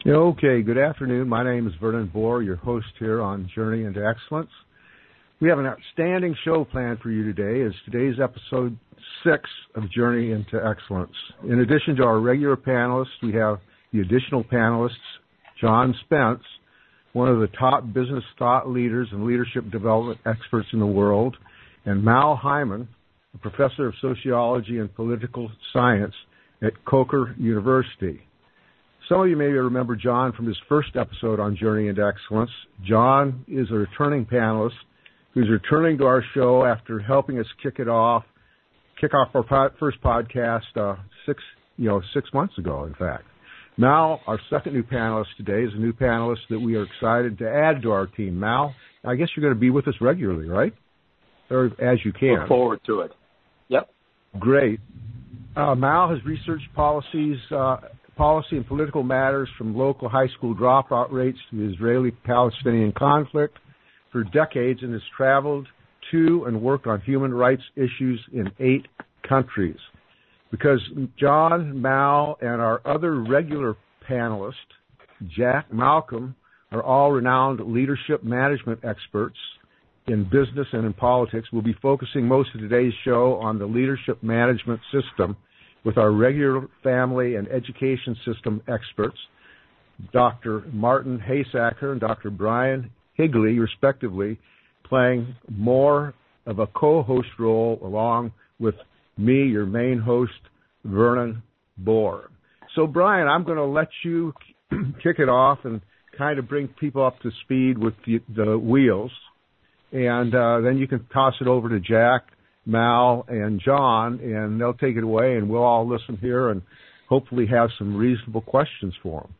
Okay, good afternoon. My name is Vernon Bohr, your host here on Journey into Excellence. We have an outstanding show planned for you today, as today's episode 6 of Journey into Excellence. In addition to our regular panelists, we have the additional panelists, John Spence, one of the top business thought leaders and leadership development experts in the world, and Mal Hyman, a professor of sociology and political science at Coker University. Some of you may remember John from his first episode on Journey into Excellence. John is a returning panelist who's returning to our show after helping us kick off our first podcast 6 months ago, in fact. Mal, our second new panelist today, is a new panelist that we are excited to add to our team. Mal, I guess you're going to be with us regularly, right? Or as you can. Look forward to it. Yep. Great. Mal has researched policy and political matters from local high school dropout rates to the Israeli-Palestinian conflict for decades and has traveled to and worked on human rights issues in 8 countries. Because John, Mal, and our other regular panelists, Jack, Malcolm, are all renowned leadership management experts in business and in politics, we'll be focusing most of today's show on the leadership management system with our regular family and education system experts, Dr. Martin Haysacker and Dr. Brian Higley, respectively, playing more of a co-host role along with me, your main host, Vernon Bohr. So, Brian, I'm going to let you kick it off and kind of bring people up to speed with the wheels, and then you can toss it over to Jack, Mal, and John, and they'll take it away, and we'll all listen here and hopefully have some reasonable questions for them.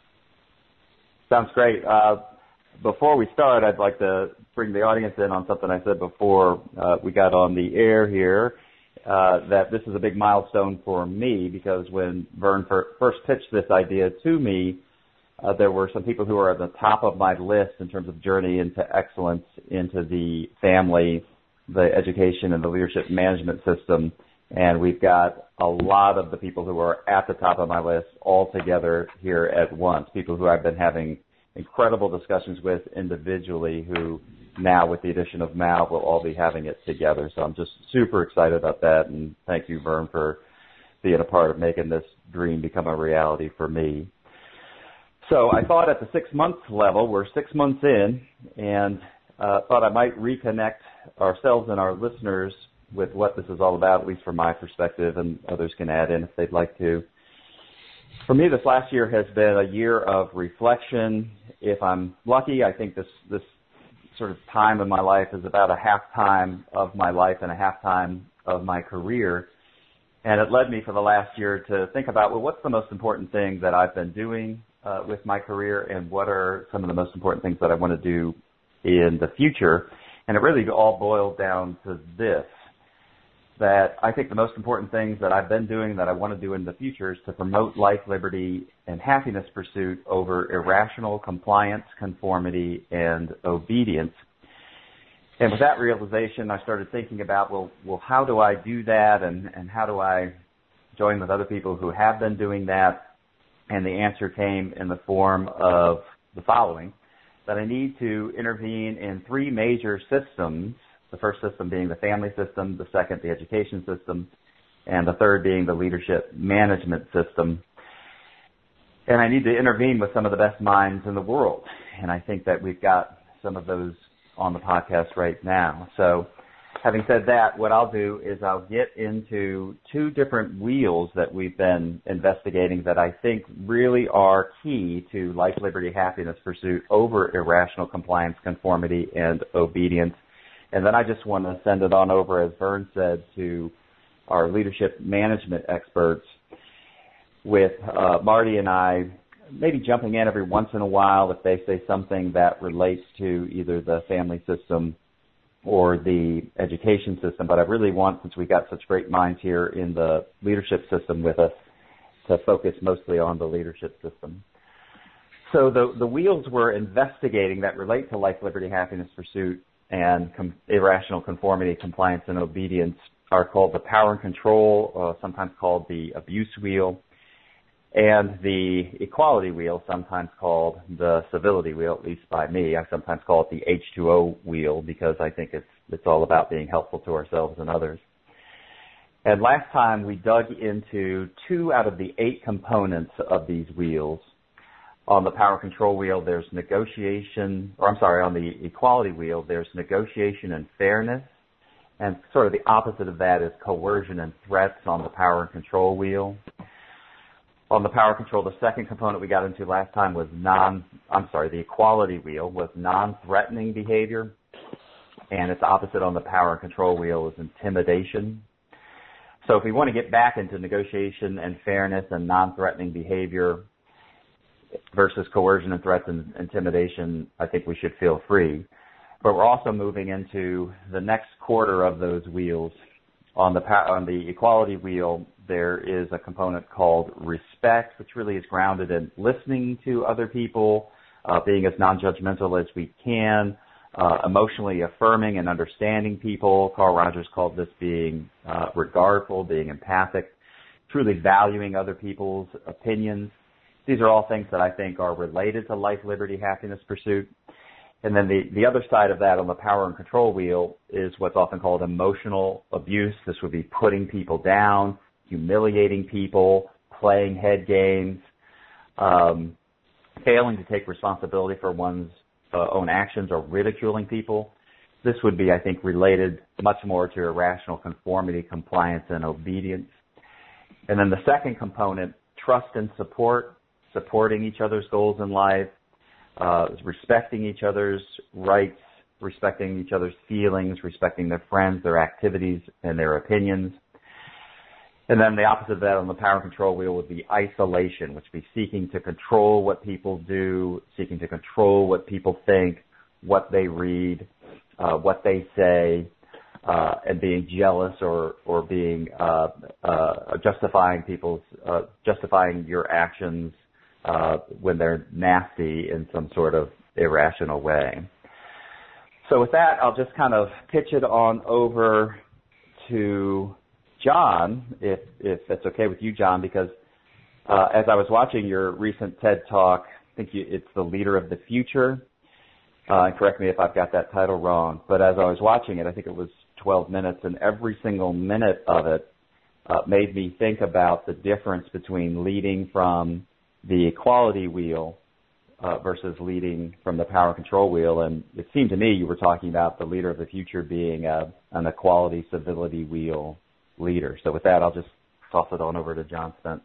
Sounds great. Before we start, I'd like to bring the audience in on something I said before we got on the air here, that this is a big milestone for me because when Vern first pitched this idea to me, there were some people who were at the top of my list in terms of journey into excellence, into the family, the education, and the leadership management system. And we've got a lot of the people who are at the top of my list all together here at once, people who I've been having incredible discussions with individually who now, with the addition of Mal, will all be having it together. So I'm just super excited about that, and thank you, Vern, for being a part of making this dream become a reality for me. So I thought at the 6-month level, we're 6 months in, and thought I might reconnect ourselves and our listeners with what this is all about, at least from my perspective, and others can add in if they'd like to. For me, this last year has been a year of reflection. If I'm lucky, I think this sort of time in my life is about a half time of my life and a half time of my career. And it led me for the last year to think about, well, what's the most important thing that I've been doing with my career, and what are some of the most important things that I want to do in the future? And it really all boiled down to this, that I think the most important things that I've been doing that I want to do in the future is to promote life, liberty, and happiness pursuit over irrational compliance, conformity, and obedience. And with that realization, I started thinking about, well, how do I do that, and how do I join with other people who have been doing that? And the answer came in the form of the following, that I need to intervene in 3 major systems, the first system being the family system, the second the education system, and the third being the leadership management system. And I need to intervene with some of the best minds in the world. And I think that we've got some of those on the podcast right now. So having said that, what I'll do is I'll get into 2 different wheels that we've been investigating that I think really are key to life, liberty, happiness pursuit over irrational compliance, conformity, and obedience. And then I just want to send it on over, as Vern said, to our leadership management experts, with Marty and I maybe jumping in every once in a while if they say something that relates to either the family system or the education system. But I really want, since we got such great minds here in the leadership system with us, to focus mostly on the leadership system. So the wheels we're investigating that relate to life, liberty, happiness pursuit and irrational conformity, compliance, and obedience are called the power and control, sometimes called the abuse wheel, and the equality wheel, sometimes called the civility wheel, at least by me. I sometimes call it the H2O wheel because I think it's all about being helpful to ourselves and others. And last time we dug into 2 out of the 8 components of these wheels. On the power control wheel, there's on the equality wheel, there's negotiation and fairness. And sort of the opposite of that is coercion and threats on the power and control wheel. On the power control, the second component we got into last time was the equality wheel was non-threatening behavior. And its opposite on the power and control wheel is intimidation. So if we want to get back into negotiation and fairness and non-threatening behavior versus coercion and threats and intimidation, I think we should feel free. But we're also moving into the next quarter of those wheels. On the equality wheel, there is a component called respect, which really is grounded in listening to other people, being as non-judgmental as we can, emotionally affirming and understanding people. Carl Rogers called this being regardful, being empathic, truly valuing other people's opinions. These are all things that I think are related to life, liberty, happiness pursuit. And then the other side of that on the power and control wheel is what's often called emotional abuse. This would be putting people down, humiliating people, playing head games, failing to take responsibility for one's own actions or ridiculing people. This would be, I think, related much more to irrational conformity, compliance, and obedience. And then the second component, trust and support, supporting each other's goals in life, respecting each other's rights, respecting each other's feelings, respecting their friends, their activities, and their opinions. And then the opposite of that on the power control wheel would be isolation, which would be seeking to control what people do, seeking to control what people think, what they read, what they say, and being jealous or being justifying your actions when they're nasty in some sort of irrational way. So with that, I'll just kind of pitch it on over to John, if that's okay with you, John, because as I was watching your recent TED Talk, I think it's The Leader of the Future. And correct me if I've got that title wrong, but as I was watching it, I think it was 12 minutes, and every single minute of it made me think about the difference between leading from the equality wheel versus leading from the power control wheel. And it seemed to me you were talking about the leader of the future being an equality civility wheel leader. So with that, I'll just toss it on over to John Spence.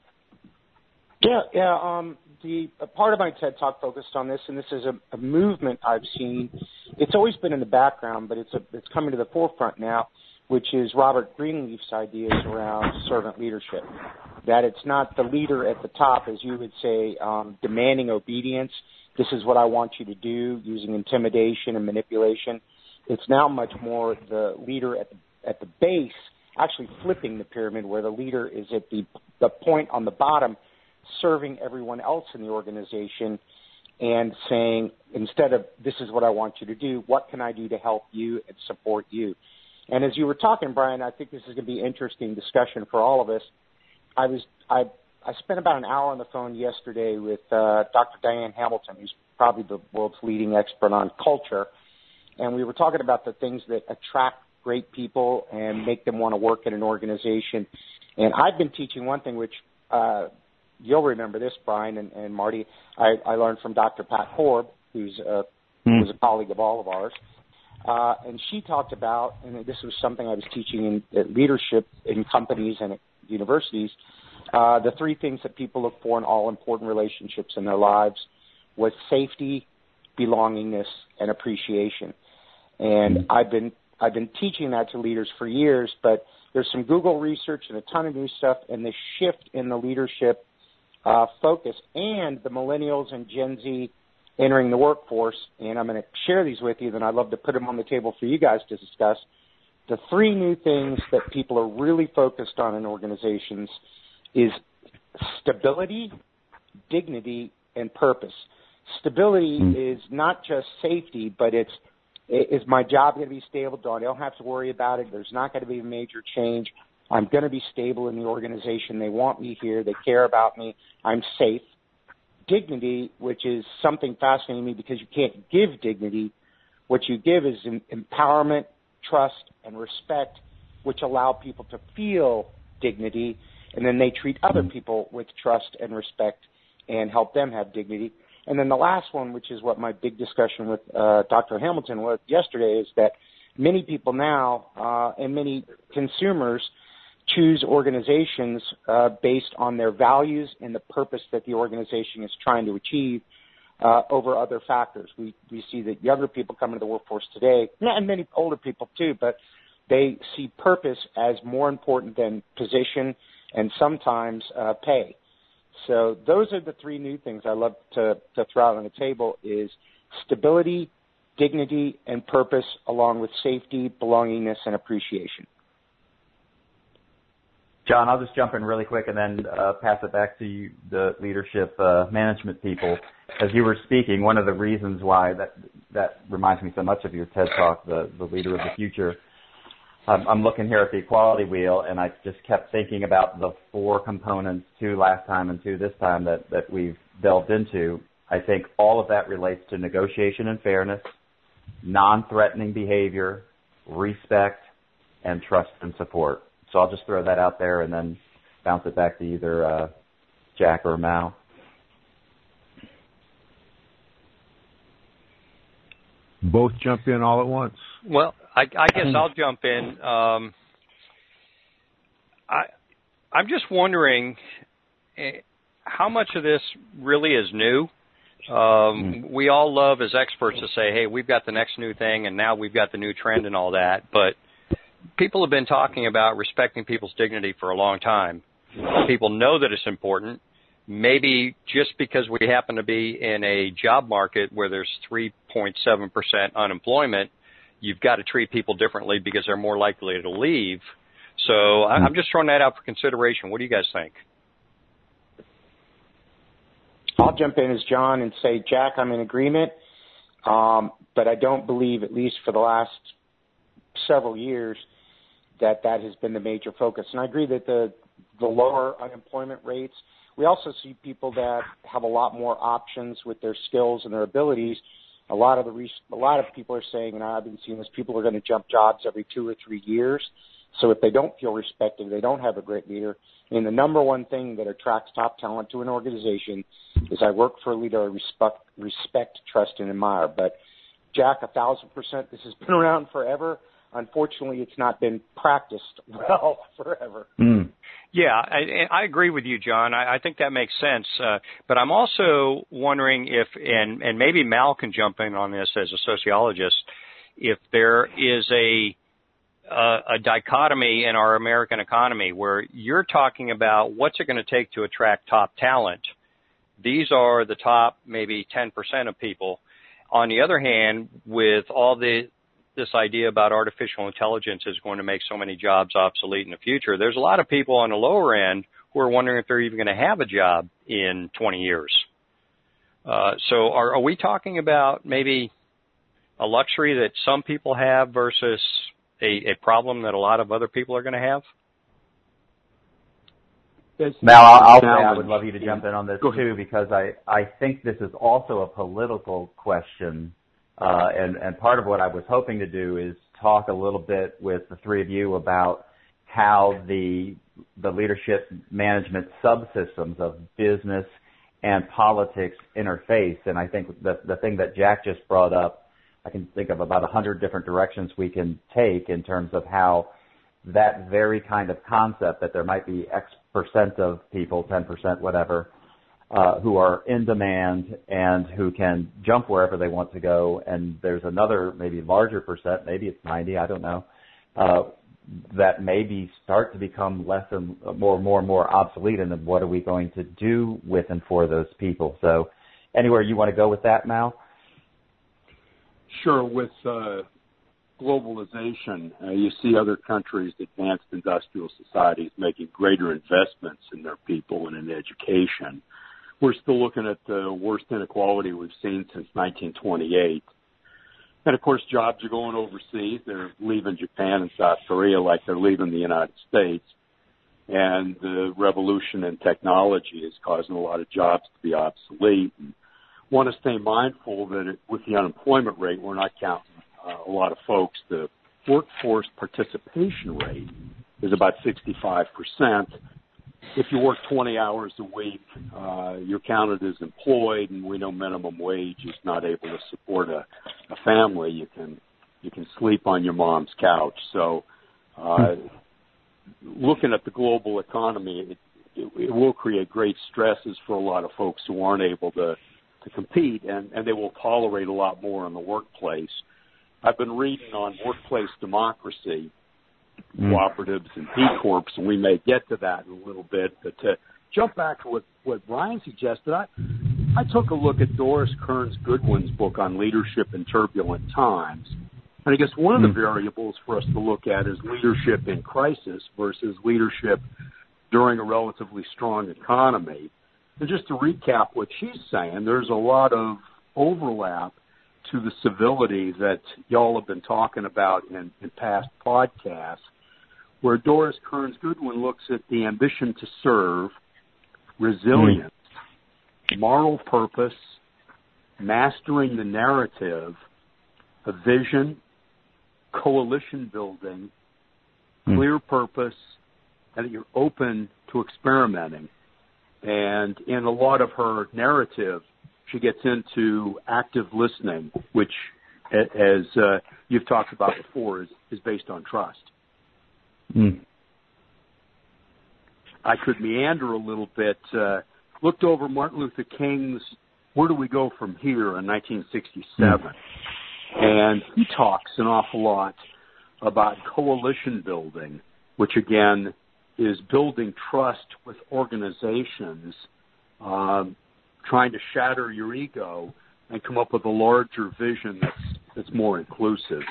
The part of my TED Talk focused on this, and this is a movement I've seen. It's always been in the background, but it's coming to the forefront now, which is Robert Greenleaf's ideas around servant leadership. That it's not the leader at the top, as you would say, demanding obedience. This is what I want you to do, using intimidation and manipulation. It's now much more the leader at the base, actually flipping the pyramid, where the leader is at the point on the bottom, serving everyone else in the organization and saying, instead of this is what I want you to do, what can I do to help you and support you? And as you were talking, Brian, I think this is going to be an interesting discussion for all of us. I spent about an hour on the phone yesterday with Dr. Diane Hamilton, who's probably the world's leading expert on culture, and we were talking about the things that attract great people and make them want to work in an organization. And I've been teaching one thing, which you'll remember this, Brian and Marty. I learned from Dr. Pat Korb, who's a colleague of all of ours. And she talked about, and this was something I was teaching in leadership in companies and at universities, the 3 things that people look for in all important relationships in their lives was safety, belongingness, and appreciation. And I've been teaching that to leaders for years, but there's some Google research and a ton of new stuff, and the shift in the leadership focus and the millennials and Gen Z entering the workforce, and I'm going to share these with you, then I'd love to put them on the table for you guys to discuss. The 3 new things that people are really focused on in organizations is stability, dignity, and purpose. Stability is not just safety, but is my job going to be stable? I don't have to worry about it. There's not going to be a major change. I'm going to be stable in the organization. They want me here. They care about me. I'm safe. Dignity, which is something fascinating to me because you can't give dignity. What you give is empowerment, trust, and respect, which allow people to feel dignity, and then they treat other people with trust and respect and help them have dignity. And then the last one, which is what my big discussion with Dr. Hamilton was yesterday, is that many people now and many consumers choose organizations based on their values and the purpose that the organization is trying to achieve over other factors. We see that younger people come into the workforce today, and many older people too, but they see purpose as more important than position and sometimes pay. So those are the three new things I love to throw out on the table is stability, dignity, and purpose, along with safety, belongingness, and appreciation. John, I'll just jump in really quick and then pass it back to you, the leadership management people. As you were speaking, one of the reasons why that reminds me so much of your TED Talk, the Leader of the Future, I'm looking here at the equality wheel, and I just kept thinking about the four components, 2 last time and 2 this time, that we've delved into. I think all of that relates to negotiation and fairness, non-threatening behavior, respect, and trust and support. So I'll just throw that out there and then bounce it back to either Jack or Mal. Both jump in all at once. Well, I guess I'll jump in. I'm just wondering how much of this really is new. We all love as experts to say, hey, we've got the next new thing and now we've got the new trend and all that. But people have been talking about respecting people's dignity for a long time. People know that it's important. Maybe just because we happen to be in a job market where there's 3.7% unemployment, you've got to treat people differently because they're more likely to leave. So I'm just throwing that out for consideration. What do you guys think? I'll jump in as John and say, Jack, I'm in agreement, but I don't believe, at least for the last several years, that has been the major focus. And I agree that the lower unemployment rates, we also see people that have a lot more options with their skills and their abilities. A lot of people are saying, and I've been seeing this, people are going to jump jobs every 2 or 3 years. So if they don't feel respected, they don't have a great leader. I mean, the number one thing that attracts top talent to an organization is I work for a leader I respect, trust, and admire. But Jack, 1,000%, this has been around forever. Unfortunately, it's not been practiced well forever. Yeah, I agree with you, John. I think that makes sense. But I'm also wondering if, and maybe Mal can jump in on this as a sociologist, if there is a dichotomy in our American economy where you're talking about what's it going to take to attract top talent. These are the top maybe 10% of people. On the other hand, with all this idea about artificial intelligence is going to make so many jobs obsolete in the future, there's a lot of people on the lower end who are wondering if they're even going to have a job in 20 years. So are we talking about maybe a luxury that some people have versus a problem that a lot of other people are going to have? Mal, I'll say I would love you to jump in on this too, because I think this is also a political question. And part of what I was hoping to do is talk a little bit with the three of you about how the leadership management subsystems of business and politics interface. And I think the thing that Jack just brought up, I can think of about 100 different directions we can take in terms of how that very kind of concept that there might be X percent of people, 10%, whatever, who are in demand and who can jump wherever they want to go, and there's another maybe larger percent, maybe it's 90, I don't know, that maybe start to become less and more obsolete, and then what are we going to do with and for those people? So anywhere you want to go with that, Mal? Sure. With globalization, you see other countries, advanced industrial societies, making greater investments in their people and in education. We're still looking at the worst inequality we've seen since 1928. And, of course, jobs are going overseas. They're leaving Japan and South Korea like they're leaving the United States. and the revolution in technology is causing a lot of jobs to be obsolete. And want to stay mindful that with the unemployment rate, we're not counting a lot of folks. The workforce participation rate is about 65%. If you work 20 hours a week, you're counted as employed, and we know minimum wage is not able to support a family. You can sleep on your mom's couch. So, looking at the global economy, it will create great stresses for a lot of folks who aren't able to compete, and they will tolerate a lot more in the workplace. I've been reading on workplace democracy, cooperatives and B Corps, and we may get to that in a little bit. But to jump back to what Brian suggested, I took a look at Doris Kearns Goodwin's book on leadership in turbulent times. And I guess one of the variables for us to look at is leadership in crisis versus leadership during a relatively strong economy. And just to recap what she's saying, there's a lot of overlap to the civility that y'all have been talking about in past podcasts, where Doris Kearns Goodwin looks at the ambition to serve, resilience, moral purpose, mastering the narrative, a vision, coalition building, clear purpose, and that you're open to experimenting. And in a lot of her narrative, she gets into active listening, which, as you've talked about before, is based on trust. I could meander a little bit. Looked over Martin Luther King's Where Do We Go From Here in 1967. And he talks an awful lot about coalition building, which, again, is building trust with organizations, trying to shatter your ego and come up with a larger vision that's more inclusive.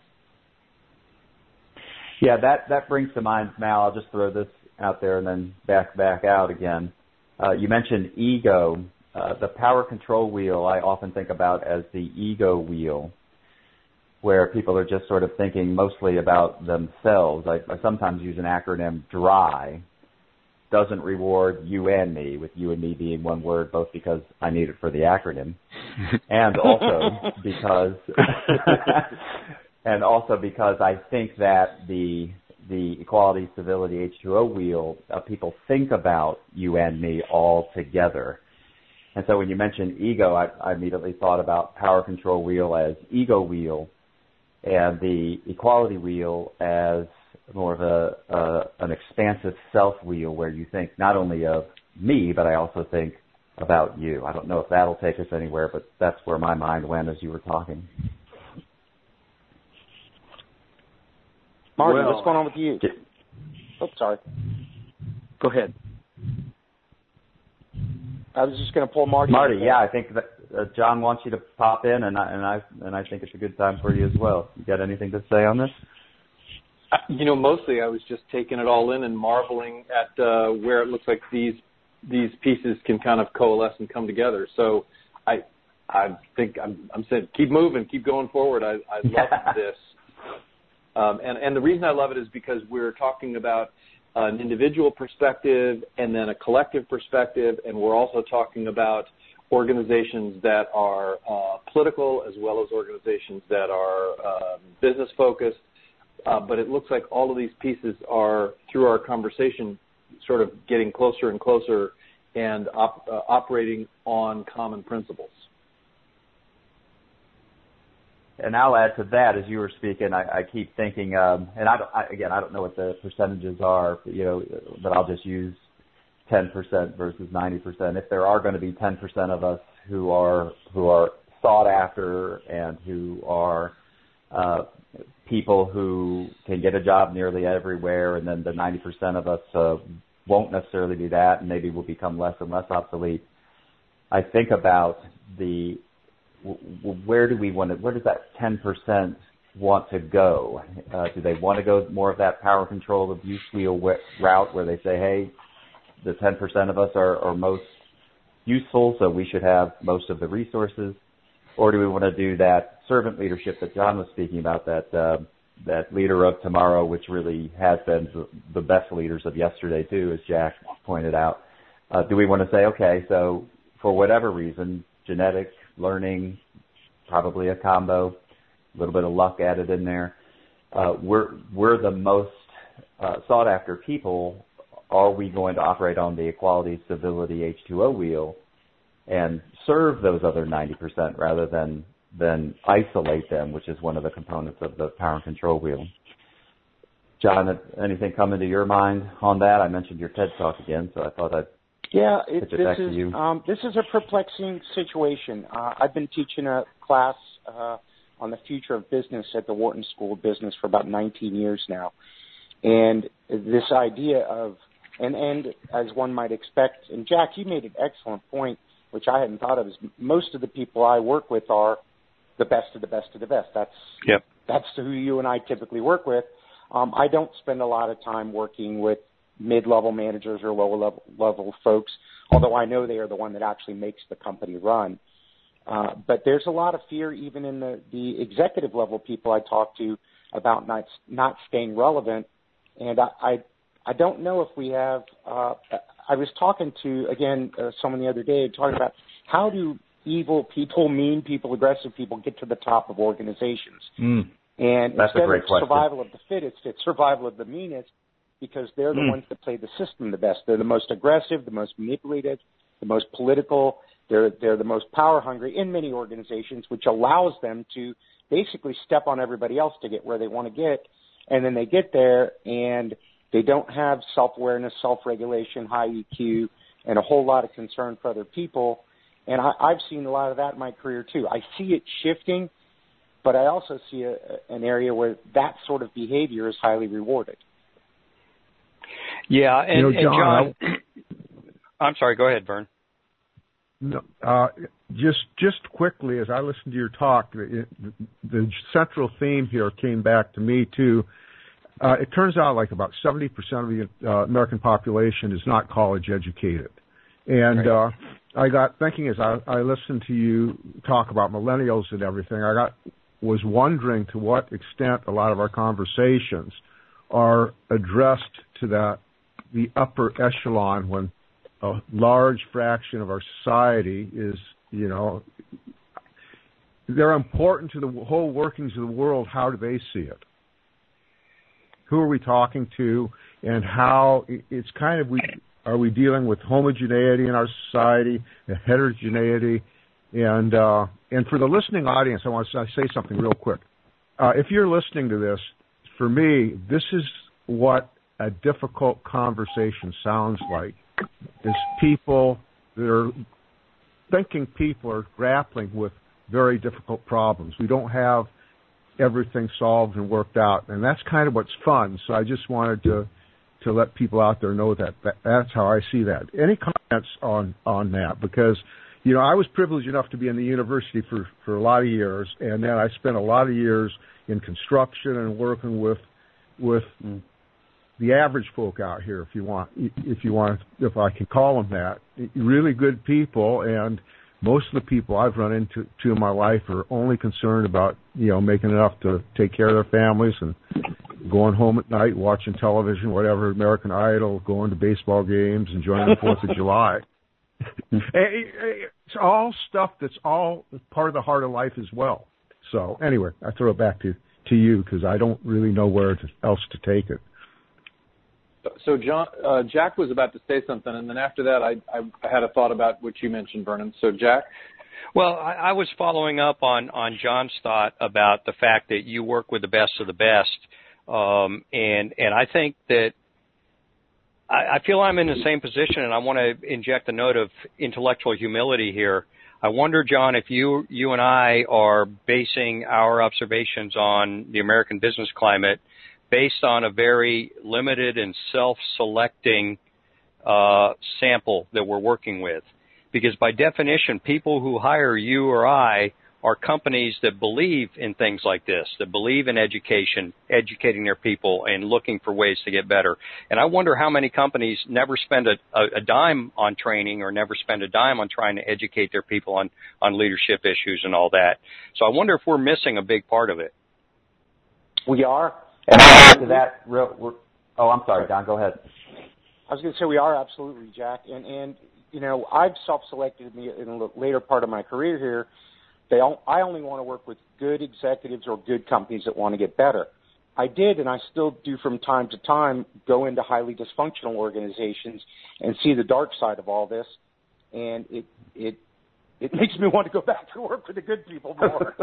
Yeah, that brings to mind, Mal, I'll just throw this out there and then back out again. You mentioned ego. The power control wheel I often think about as the ego wheel, where people are just sort of thinking mostly about themselves. I sometimes use an acronym, DRY. Doesn't reward you and me, with you and me being one word, both because I need it for the acronym, and also because I think that the equality, civility, H2O wheel, people think about you and me all together. And so when you mentioned ego, I immediately thought about power control wheel as ego wheel, and the equality wheel as more of an expansive self wheel, where you think not only of me, but I also think about you. I don't know if that'll take us anywhere, but that's where my mind went as you were talking. Marty, what's going on with you? Sorry. Go ahead. I was just going to pull Marty. Yeah, I think that John wants you to pop in, and I think it's a good time for you as well. You got anything to say on this? Mostly I was just taking it all in and marveling at where it looks like these pieces can kind of coalesce and come together. So I think I'm saying keep moving, keep going forward. I love this. And the reason I love it is because we're talking about an individual perspective and then a collective perspective, and we're also talking about organizations that are political as well as organizations that are business-focused. But it looks like all of these pieces are, through our conversation, sort of getting closer and closer and operating on common principles. And I'll add to that, as you were speaking, I keep thinking, and I don't know what the percentages are, but I'll just use 10% versus 90%. If there are going to be 10% of us who are sought after and who are people who can get a job nearly everywhere, and then the 90% of us won't necessarily do that, and maybe will become less and less obsolete, I think about where does that 10% want to go? Do they want to go more of that power control abuse wheel route, where they say, hey, the 10% of us are most useful, so we should have most of the resources? Or do we want to do that servant leadership that John was speaking about, that that leader of tomorrow, which really has been the best leaders of yesterday too, as Jack pointed out. Do we want to say, okay, so for whatever reason, genetic, learning, probably a combo, a little bit of luck added in there, we're the most sought after people. Are we going to operate on the equality, civility, H2O wheel and serve those other 90% rather than isolate them, which is one of the components of the power and control wheel? John, anything come into your mind on that? I mentioned your TED Talk again, so I thought I'd pitch it back to you. This is a perplexing situation. I've been teaching a class on the future of business at the Wharton School of Business for about 19 years now. And this idea of, and as one might expect, and Jack, you made an excellent point, which I hadn't thought of, is most of the people I work with are the best of the best of the best. That's who you and I typically work with. I don't spend a lot of time working with mid-level managers or lower-level folks, although I know they are the one that actually makes the company run. But there's a lot of fear even in the executive level people I talk to about not staying relevant. And I don't know if we have I was talking to, again, someone the other day talking about how do evil people, mean people, aggressive people get to the top of organizations. And that's instead a great of question. survival of the fittest, it's survival of the meanest, because they're the ones that play the system the best. They're the most aggressive, the most manipulative, the most political. They're the most power hungry in many organizations, which allows them to basically step on everybody else to get where they want to get. And then they get there and they don't have self-awareness, self-regulation, high EQ, and a whole lot of concern for other people. And I've seen a lot of that in my career too. I see it shifting, but I also see an area where that sort of behavior is highly rewarded. Yeah, and John, I'm sorry, go ahead, Vern. No, just quickly, as I listened to your talk, the central theme here came back to me too. It turns out like about 70% of the American population is not college educated. And I got thinking as I listened to you talk about millennials and everything, was wondering to what extent a lot of our conversations are addressed to the upper echelon when a large fraction of our society is, they're important to the whole workings of the world. How do they see it? Who are we talking to, and how it's kind of are we dealing with homogeneity in our society, and heterogeneity, and for the listening audience, I want to say something real quick. If you're listening to this, for me, this is what a difficult conversation sounds like. Is people that are thinking people are grappling with very difficult problems. We don't have everything solved and worked out, and that's kind of what's fun. So I just wanted to let people out there know that that's how I see that. Any comments on that? Because I was privileged enough to be in the university for a lot of years, and then I spent a lot of years in construction and working with the average folk out here, if I can call them that. Really good people, and most of the people I've run into in my life are only concerned about, making enough to take care of their families and going home at night, watching television, whatever, American Idol, going to baseball games, enjoying the 4th of July. It's all stuff that's all part of the heart of life as well. So anyway, I throw it back to you because I don't really know where else to take it. So, John, Jack was about to say something, and then after that, I had a thought about what you mentioned, Vernon. So, Jack? Well, I was following up on John's thought about the fact that you work with the best of the best, and I think that I feel I'm in the same position, and I want to inject a note of intellectual humility here. I wonder, John, if you and I are basing our observations on the American business climate based on a very limited and self-selecting sample that we're working with. Because by definition, people who hire you or I are companies that believe in things like this, that believe in education, educating their people and looking for ways to get better. And I wonder how many companies never spend a dime on training or never spend a dime on trying to educate their people on leadership issues and all that. So I wonder if we're missing a big part of it. We are. And I'll add to that I'm sorry, Don, go ahead. I was going to say we are, absolutely, Jack. And you know, I've self-selected in the later part of my career here. I only want to work with good executives or good companies that want to get better. I did, and I still do from time to time, go into highly dysfunctional organizations and see the dark side of all this, and it makes me want to go back to work with the good people more.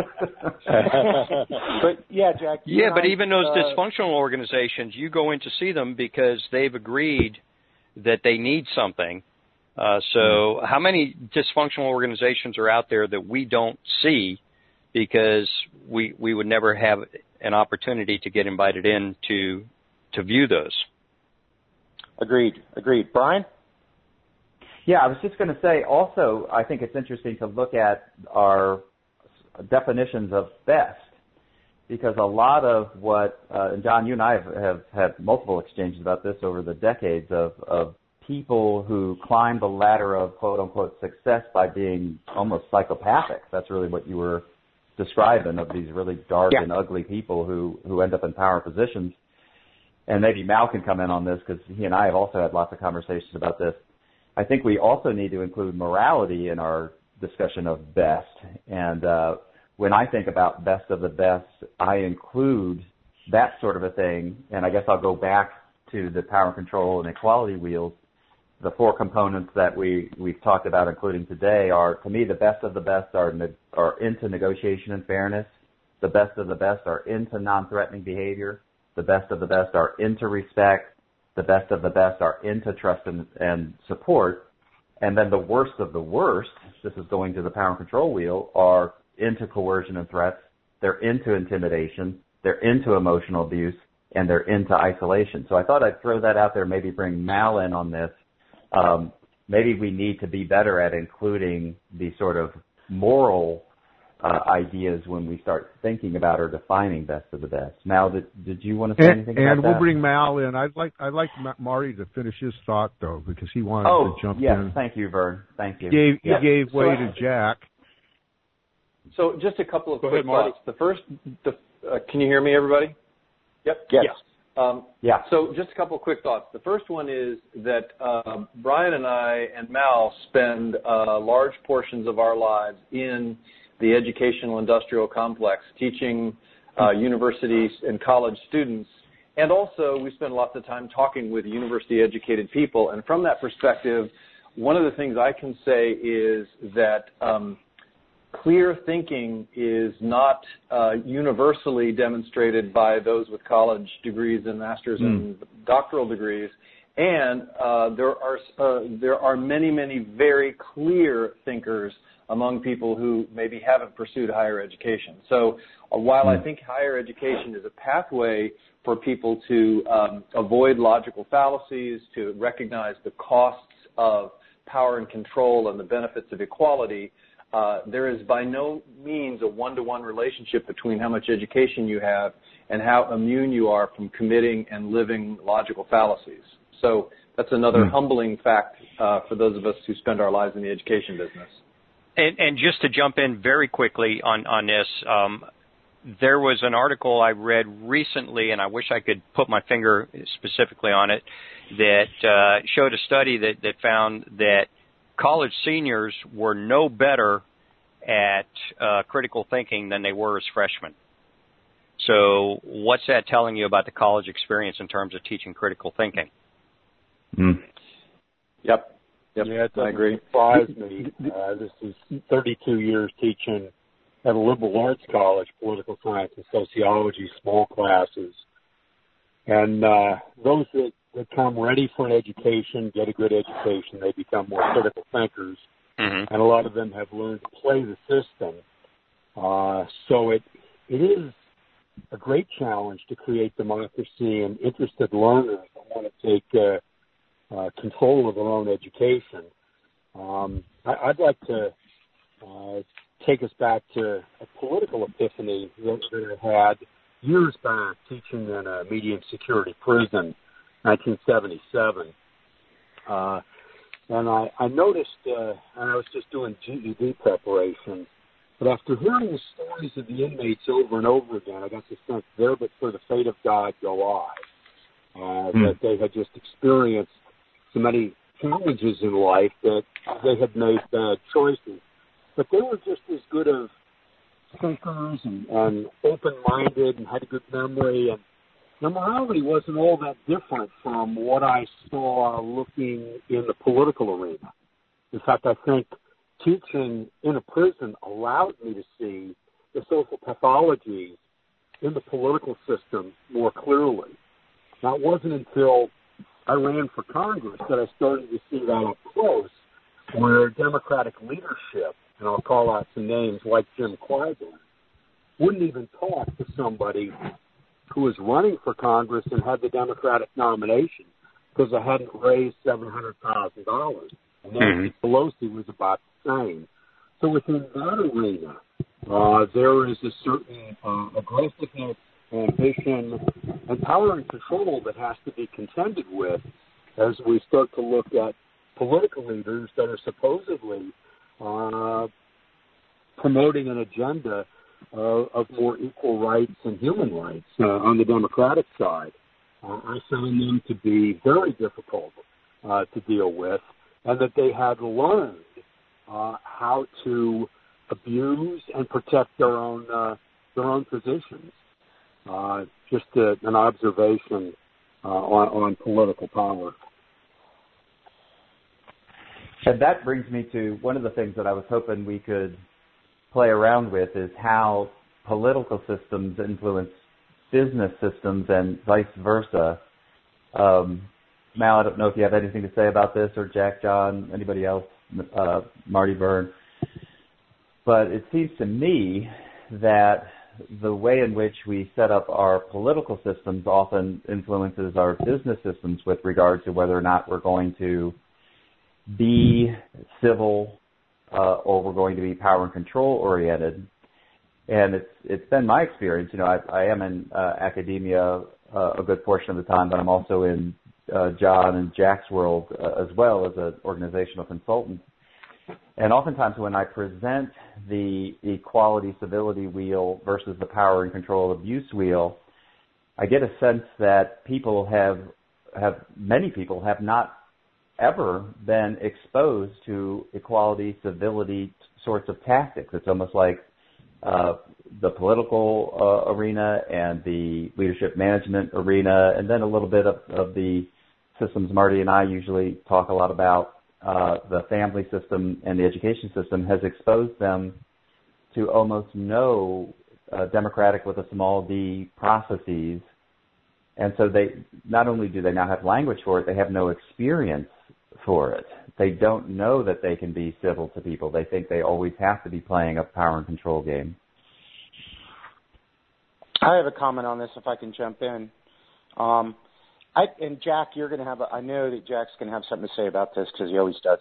But yeah, Jack. Yeah, but even those dysfunctional organizations, you go in to see them because they've agreed that they need something. So how many dysfunctional organizations are out there that we don't see because we would never have an opportunity to get invited in to view those? Agreed. Brian? Yeah, I was just going to say also, I think it's interesting to look at our definitions of best, because a lot of what, and John, you and I have had multiple exchanges about this over the decades of people who climb the ladder of quote-unquote success by being almost psychopathic. That's really what you were describing, of these really dark and ugly people who end up in power positions. And maybe Mal can come in on this, because he and I have also had lots of conversations about this. I think we also need to include morality in our discussion of best. And when I think about best of the best, I include that sort of a thing. And I guess I'll go back to the power, control, and equality wheels. The four components that we've talked about, including today, are, to me, the best of the best are into negotiation and fairness. The best of the best are into non-threatening behavior. The best of the best are into respect. The best of the best are into trust and support. And then the worst of the worst, this is going to the power and control wheel, are into coercion and threats. They're into intimidation. They're into emotional abuse. And they're into isolation. So I thought I'd throw that out there, maybe bring Mal in on this. Maybe we need to be better at including the sort of moral ideas when we start thinking about or defining best of the best. Mal, did you want to say anything about that? And we'll bring Mal in. I'd like Marty to finish his thought, though, because he wanted to jump in. Oh, yes. Thank you, Vern. Thank you. He gave way to Jack. So just a couple of quick thoughts. The first, can you hear me, everybody? Yep. Yes. Yeah. So just a couple of quick thoughts. The first one is that Brian and I and Mal spend large portions of our lives in the educational industrial complex, teaching universities and college students. And also we spend lots of time talking with university-educated people. And from that perspective, one of the things I can say is that clear thinking is not universally demonstrated by those with college degrees and master's and doctoral degrees, and there are many, many very clear thinkers among people who maybe haven't pursued higher education. So while I think higher education is a pathway for people to avoid logical fallacies, to recognize the costs of power and control and the benefits of equality, there is by no means a one-to-one relationship between how much education you have and how immune you are from committing and living logical fallacies. So that's another humbling fact for those of us who spend our lives in the education business. And just to jump in very quickly on this, there was an article I read recently, and I wish I could put my finger specifically on it, that showed a study that found that college seniors were no better at critical thinking than they were as freshmen. So what's that telling you about the college experience in terms of teaching critical thinking? Yep. Yeah, it I agree. Surprise me. This is 32 years teaching at a liberal arts college, political science and sociology, small classes. And those that come ready for an education, get a good education, they become more critical thinkers. And a lot of them have learned to play the system. So it is a great challenge to create democracy and interested learners that want to take control of their own education. I'd like to take us back to a political epiphany that I had years back teaching in a medium security prison, 1977. And I noticed, and I was just doing GED preparation, But after hearing the stories of the inmates over and over again, I got the sense there but for the fate of God go I. That they had just experienced so many challenges in life that they had made bad choices. But they were just as good of thinkers and open-minded and had a good memory. And their morality wasn't all that different from what I saw looking in the political arena. In fact, I think teaching in a prison allowed me to see the social pathologies in the political system more clearly. Now, it wasn't until I ran for Congress that I started to see that up close, where Democratic leadership, and I'll call out some names like Jim Clyburn, wouldn't even talk to somebody who was running for Congress and had the Democratic nomination because I hadn't raised $700,000. And Nancy Pelosi was about the same. So within that arena, there is a certain aggressiveness, ambition, and power and control that has to be contended with as we start to look at political leaders that are supposedly promoting an agenda of more equal rights and human rights on the Democratic side. I found them to be very difficult to deal with, and that they had learned how to abuse and protect their own positions. Just an observation on political power. And that brings me to one of the things that I was hoping we could play around with is how political systems influence business systems and vice versa. Mal, I don't know if you have anything to say about this, or Jack, John, anybody else, Marty Byrne. But it seems to me that the way in which we set up our political systems often influences our business systems with regard to whether or not we're going to be civil or we're going to be power and control oriented. And it's been my experience. You know, I am in academia a good portion of the time, but I'm also in John and Jack's world as well as an organizational consultant. And oftentimes when I present the equality civility wheel versus the power and control abuse wheel, I get a sense that many people have not ever been exposed to equality, civility sorts of tactics. It's almost like the political arena and the leadership management arena, and then a little bit of the systems Marty and I usually talk a lot about. The family system and the education system has exposed them to almost no democratic with a small d processes. And so they not only do they not have language for it, they have no experience for it. They don't know that they can be civil to people. They think they always have to be playing a power and control game. I have a comment on this if I can jump in. And Jack, you're going to have I know that Jack's going to have something to say about this because he always does.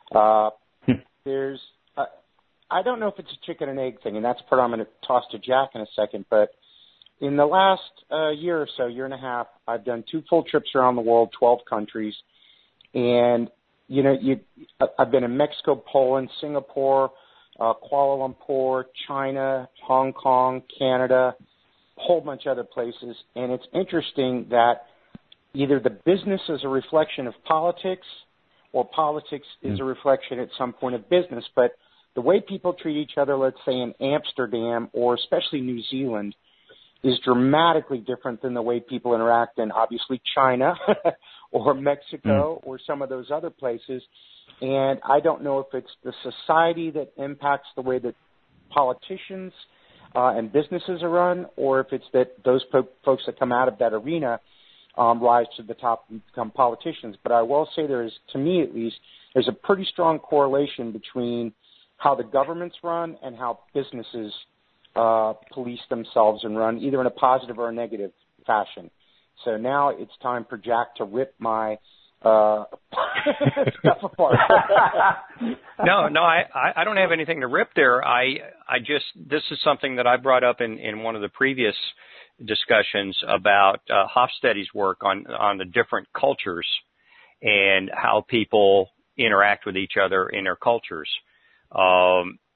I don't know if it's a chicken and egg thing, and that's part I'm going to toss to Jack in a second, but in the last year or so, year and a half, I've done 2 full trips around the world, 12 countries, and I've been in Mexico, Poland, Singapore, Kuala Lumpur, China, Hong Kong, Canada, a whole bunch of other places, and it's interesting that either the business is a reflection of politics or politics is a reflection at some point of business. But the way people treat each other, let's say in Amsterdam or especially New Zealand, is dramatically different than the way people interact in obviously China or Mexico or some of those other places. And I don't know if it's the society that impacts the way that politicians and businesses are run, or if it's that those folks that come out of that arena rise to the top and become politicians. But I will say there is, to me at least, there's a pretty strong correlation between how the governments run and how businesses police themselves and run, either in a positive or a negative fashion. So now it's time for Jack to rip my stuff apart. No, I don't have anything to rip there. This is something that I brought up in one of the previous discussions about Hofstede's work on the different cultures and how people interact with each other in their cultures.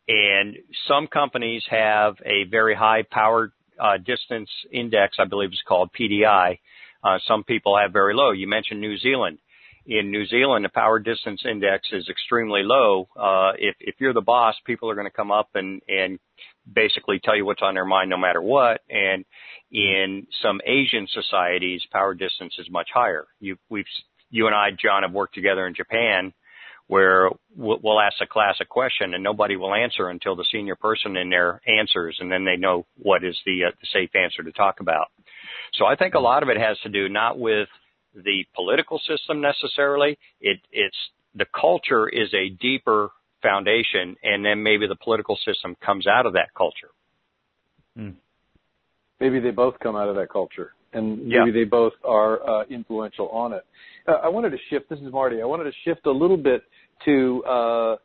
And some companies have a very high power distance index, I believe it's called PDI. Some people have very low. You mentioned New Zealand. In New Zealand, the power distance index is extremely low. If you're the boss, people are going to come up and basically tell you what's on their mind no matter what. And in some Asian societies, power distance is much higher. You and I, John, have worked together in Japan, where we'll ask the class a question and nobody will answer until the senior person in there answers, and then they know what is the safe answer to talk about. So I think a lot of it has to do not with the political system necessarily. It's the culture is a deeper foundation, and then maybe the political system comes out of that culture. Maybe they both come out of that culture, and maybe they both are influential on it. I wanted to shift. This is Marty. I wanted to shift a little bit to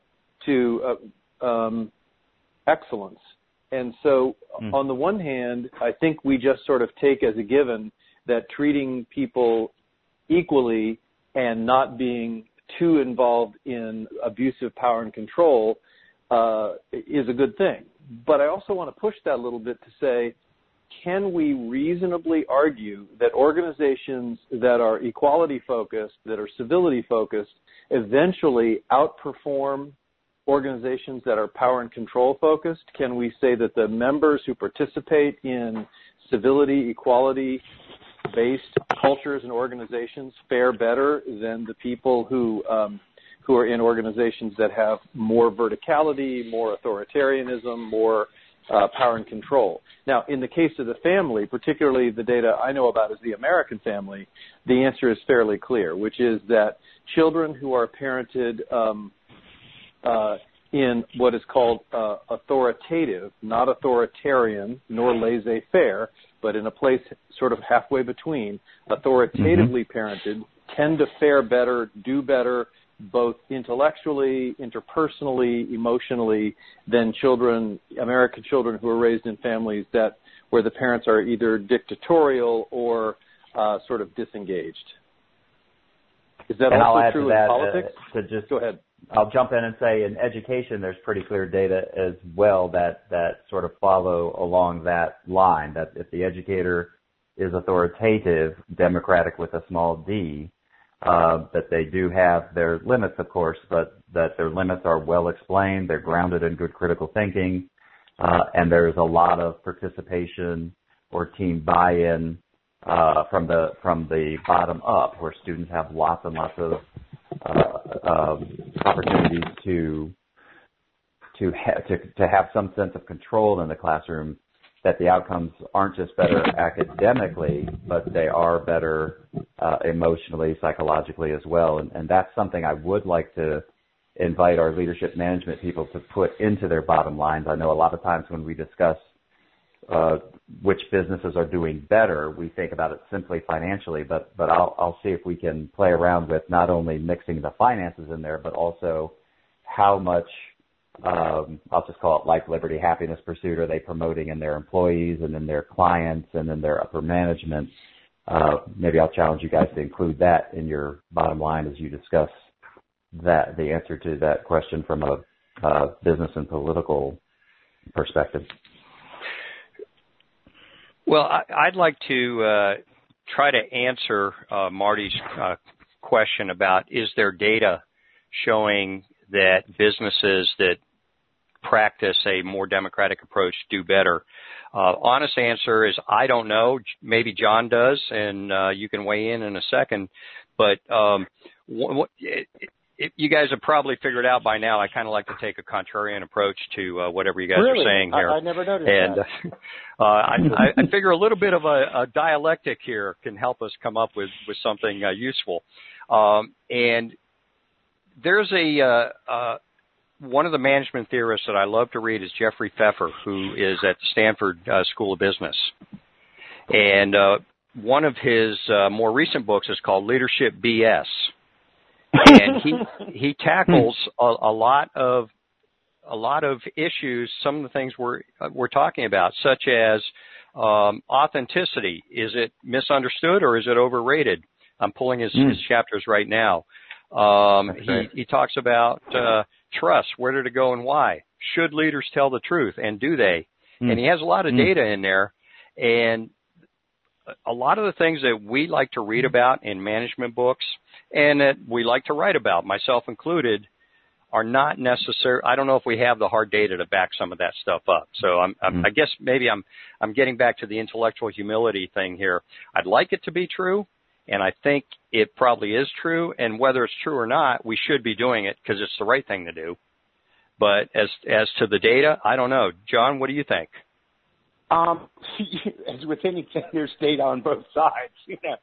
excellence. And so, on the one hand, I think we just sort of take as a given that treating people equally and not being too involved in abusive power and control is a good thing. But I also want to push that a little bit to say, can we reasonably argue that organizations that are equality-focused, that are civility-focused, eventually outperform organizations that are power and control-focused? Can we say that the members who participate in civility, equality-based cultures and organizations fare better than the people who are in organizations that have more verticality, more authoritarianism, more power and control? Now, in the case of the family, particularly the data I know about is the American family, the answer is fairly clear, which is that children who are parented in what is called authoritative, not authoritarian, nor laissez-faire, but in a place sort of halfway between, authoritatively parented, tend to fare better, do better, both intellectually, interpersonally, emotionally, than American children who are raised in families where the parents are either dictatorial or sort of disengaged. Is that also true in politics? Go ahead. I'll jump in and say in education there's pretty clear data as well that sort of follow along that line, that if the educator is authoritative, democratic with a small d, that they do have their limits, of course, but that their limits are well explained, they're grounded in good critical thinking, and there's a lot of participation or team buy-in from the bottom up, where students have lots and lots of opportunities to have some sense of control in the classroom, that the outcomes aren't just better academically, but they are better emotionally, psychologically as well. And that's something I would like to invite our leadership management people to put into their bottom lines. I know a lot of times when we discuss which businesses are doing better, we think about it simply financially, but I'll see if we can play around with not only mixing the finances in there, but also how much, I'll just call it life, liberty, happiness pursuit are they promoting in their employees and in their clients and in their upper management. Maybe I'll challenge you guys to include that in your bottom line as you discuss the answer to that question from a business and political perspective. Well, I'd like to try to answer Marty's question about, is there data showing that businesses that practice a more democratic approach do better? Honest answer is I don't know. Maybe John does, and you can weigh in a second. But you guys have probably figured out by now, I kind of like to take a contrarian approach to whatever you guys are saying here. I never noticed that. I figure a little bit of a dialectic here can help us come up with something useful. And there's one of the management theorists that I love to read is Jeffrey Pfeffer, who is at the Stanford School of Business. And one of his more recent books is called Leadership BS. And he tackles a lot of issues, some of the things we're talking about, such as authenticity. Is it misunderstood or is it overrated? I'm pulling his chapters right now. He talks about trust, where did it go and why? should leaders tell the truth, and do they? And he has a lot of data in there, and a lot of the things that we like to read about in management books and that we like to write about, myself included, are not necessary. I don't know if we have the hard data to back some of that stuff up. So I guess maybe I'm getting back to the intellectual humility thing here. I'd like it to be true, and I think it probably is true. And whether it's true or not, we should be doing it because it's the right thing to do. But as to the data, I don't know. John, what do you think? As with anything, there's data on both sides,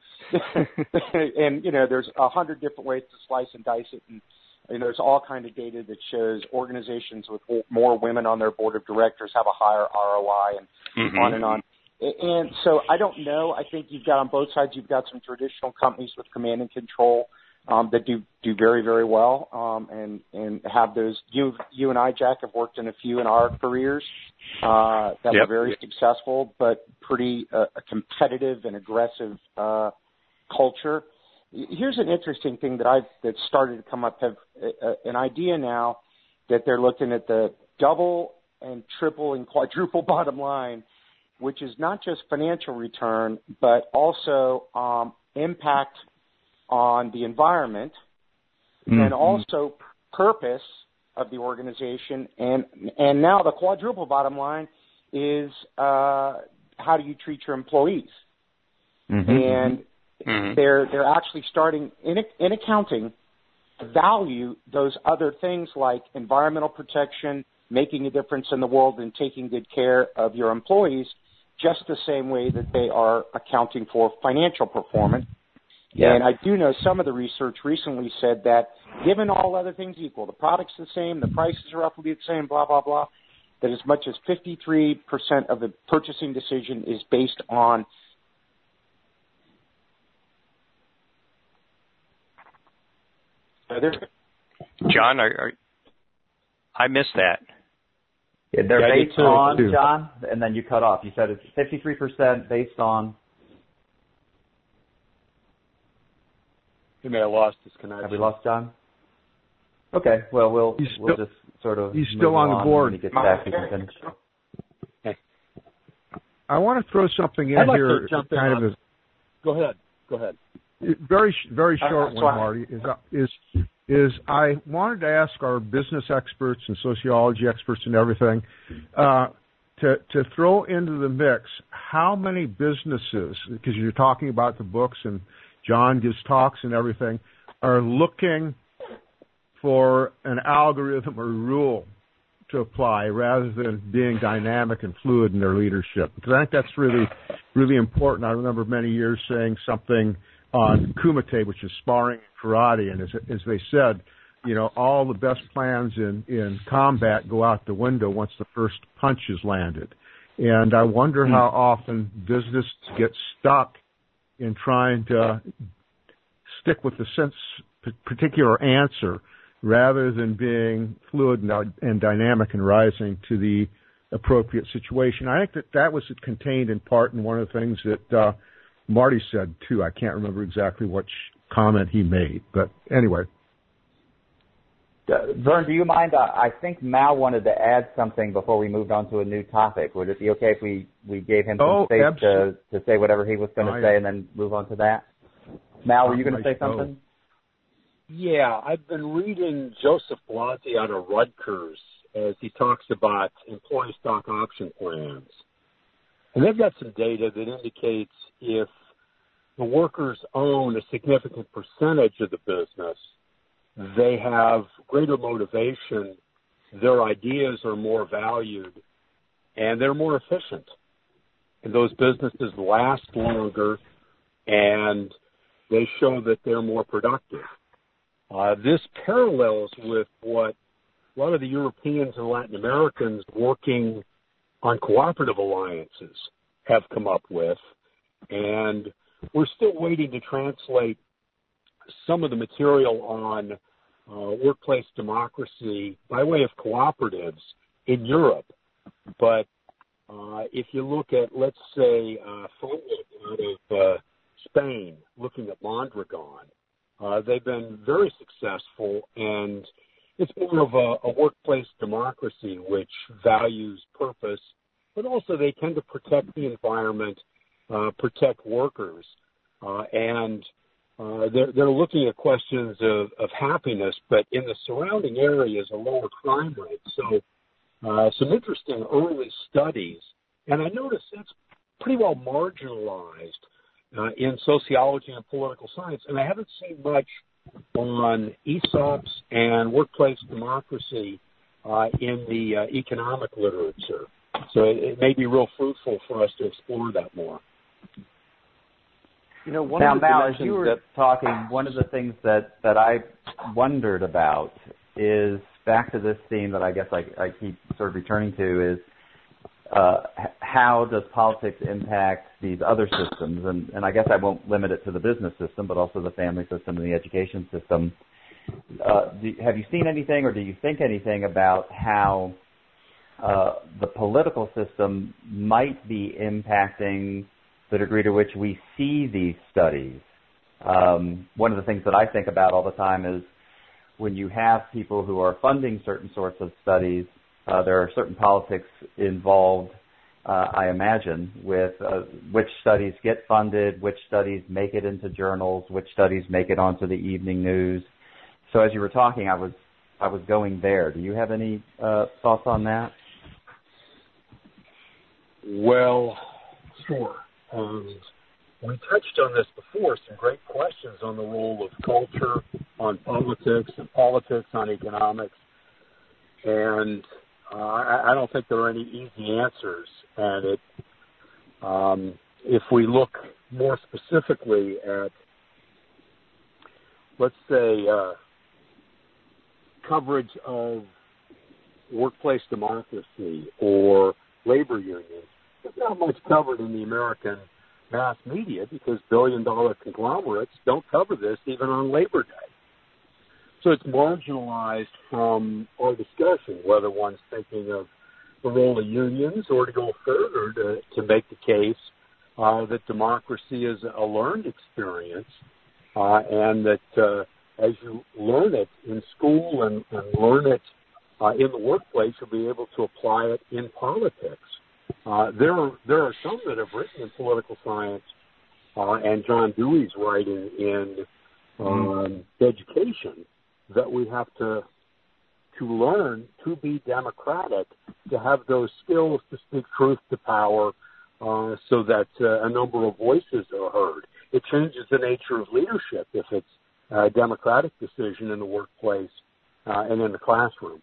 and there's 100 different ways to slice and dice it, and there's all kind of data that shows organizations with more women on their board of directors have a higher ROI, and on and on. And so I don't know. I think you've got on both sides. You've got some traditional companies with command and control that do very, very well, and have those. You and I, Jack, have worked in a few in our careers that were very successful, but pretty competitive and aggressive culture. Here's an interesting thing that started to come up. Have an idea now that they're looking at the double and triple and quadruple bottom line, which is not just financial return, but also impact on the environment, and also purpose of the organization. And now the quadruple bottom line is how do you treat your employees? And they're actually starting in accounting to value those other things like environmental protection, making a difference in the world, and taking good care of your employees, just the same way that they are accounting for financial performance. Yeah. And I do know some of the research recently said that given all other things equal, the product's the same, the prices are roughly the same, blah, blah, blah, that as much as 53% of the purchasing decision is based on John, I missed that. Yeah, they're based on, John, and then you cut off. You said it's 53% based on. He may have lost his connection. Have we lost John? Okay, well, we'll just sort of. He's still on the board. When he gets back, he can finish. Okay. I want to throw something in here. Go ahead. Very, very short one, Marty. Is I wanted to ask our business experts and sociology experts and everything to throw into the mix how many businesses, because you're talking about the books and John gives talks and everything, are looking for an algorithm or rule to apply rather than being dynamic and fluid in their leadership. Because I think that's really, really important. I remember many years saying something on Kumite, which is sparring and karate, and as they said, all the best plans in combat go out the window once the first punch is landed. And I wonder how often business gets stuck in trying to stick with the particular answer rather than being fluid and dynamic and rising to the appropriate situation. I think that was contained in part in one of the things that Marty said, too. I can't remember exactly which comment he made, but anyway. Vern, do you mind? I think Mal wanted to add something before we moved on to a new topic. Would it be okay if we gave him some space to say whatever he was going to say and then move on to that? Mal, were you going to say something? Yeah, I've been reading Joseph Blasi out of Rutgers as he talks about employee stock option plans. And they've got some data that indicates if the workers own a significant percentage of the business, they have greater motivation, their ideas are more valued, and they're more efficient. And those businesses last longer, and they show that they're more productive. This parallels with what a lot of the Europeans and Latin Americans working on cooperative alliances have come up with, and we're still waiting to translate some of the material on workplace democracy by way of cooperatives in Europe. But if you look at, let's say, out of Spain, looking at Mondragon, they've been very successful, and It's more of a workplace democracy which values purpose, but also they tend to protect the environment, protect workers, and they're looking at questions of happiness, but in the surrounding areas, a lower crime rate. So some interesting early studies, and I noticed it's pretty well marginalized in sociology and political science, and I haven't seen much on ESOPs and workplace democracy in the economic literature. So it may be real fruitful for us to explore that more. You know, Mal, as you were talking, one of the things that I wondered about is back to this theme that I guess I keep sort of returning to is how does politics impact these other systems? And I guess I won't limit it to the business system, but also the family system and the education system. Have you seen anything or do you think anything about how the political system might be impacting the degree to which we see these studies? One of the things that I think about all the time is when you have people who are funding certain sorts of studies, there are certain politics involved, I imagine, with which studies get funded, which studies make it into journals, which studies make it onto the evening news. So as you were talking, I was going there. Do you have any thoughts on that? Well, sure. We touched on this before, some great questions on the role of culture on politics and politics on economics. And I don't think there are any easy answers. And if we look more specifically at, let's say, coverage of workplace democracy or labor unions, there's not much covered in the American mass media because billion-dollar conglomerates don't cover this even on Labor Day. So it's marginalized from our discussion, whether one's thinking of the role of unions or to go further to make the case that democracy is a learned experience and that as you learn it in school and learn it in the workplace, you'll be able to apply it in politics. There are some that have written in political science, and John Dewey's writing in education, that we have to learn to be democratic, to have those skills to speak truth to power, so that a number of voices are heard. It changes the nature of leadership if it's a democratic decision in the workplace and in the classroom.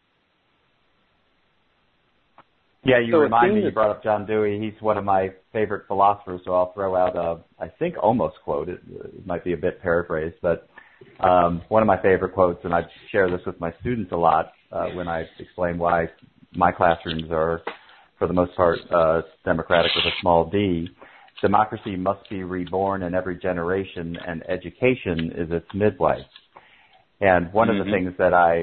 Yeah, you remind me, you brought up John Dewey. He's one of my favorite philosophers, so I'll throw out a, I think, almost quote. It might be a bit paraphrased, but one of my favorite quotes, and I share this with my students a lot when I explain why my classrooms are, for the most part, democratic with a small d. Democracy must be reborn in every generation, and education is its midway. And one of the things that I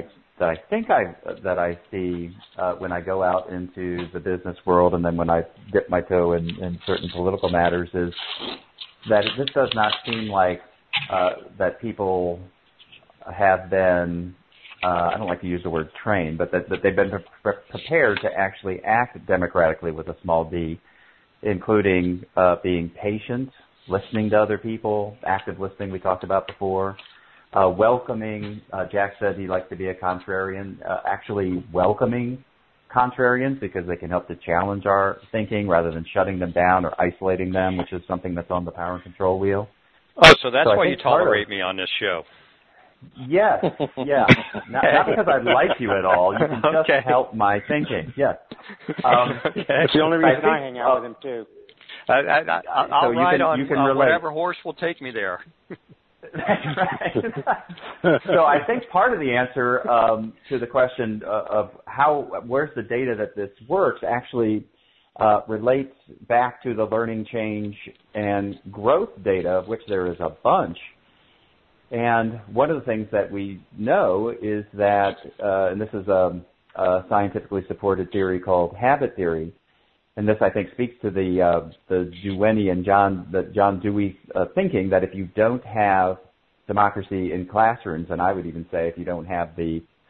see when I go out into the business world and then when I dip my toe in certain political matters is that it just does not seem like that people have been, I don't like to use the word trained, but that they've been prepared to actually act democratically with a small d, including being patient, listening to other people, active listening we talked about before, welcoming, Jack said he likes to be a contrarian, actually welcoming contrarians because they can help to challenge our thinking rather than shutting them down or isolating them, which is something that's on the power and control wheel. Oh, so that's why you tolerate me on this show. Yes, yeah. Not because I like you at all. You can just help my thinking. Yes. It's the only reason I hang out with him, too. I'll ride on whatever horse will take me there. That's right. So I think part of the answer to the question of where's the data that this works actually relates back to the learning, change, and growth data, of which there is a bunch. And one of the things that we know is that, and this is a scientifically supported theory called habit theory, and this I think speaks to the Deweynian John Dewey thinking that if you don't have democracy in classrooms, and I would even say if you don't have the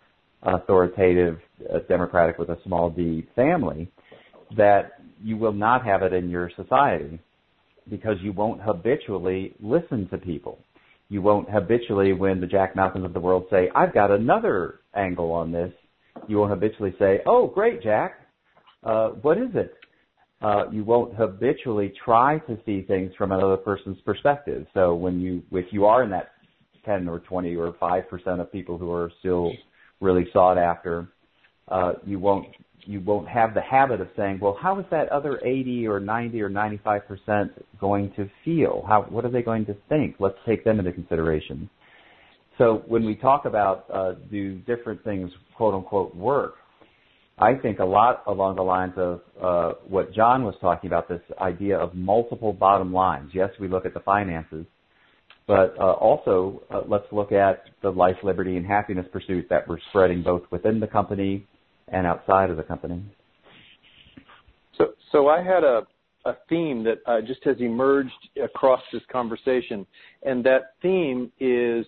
authoritative, democratic with a small d family, that you will not have it in your society because you won't habitually listen to people. You won't habitually, when the Jack Malcolms of the world say, I've got another angle on this, you won't habitually say, oh, great, Jack, what is it? You won't habitually try to see things from another person's perspective. So if you are in that 10 or 20 or 5% of people who are still really sought after, you won't have the habit of saying, well, how is that other 80 or 90 or 95% going to feel? What are they going to think? Let's take them into consideration. So when we talk about do different things, quote unquote, work, I think a lot along the lines of what John was talking about, this idea of multiple bottom lines. Yes, we look at the finances, but also let's look at the life, liberty, and happiness pursuit that we're spreading both within the company and outside of the company. So I had a theme that just has emerged across this conversation, and that theme is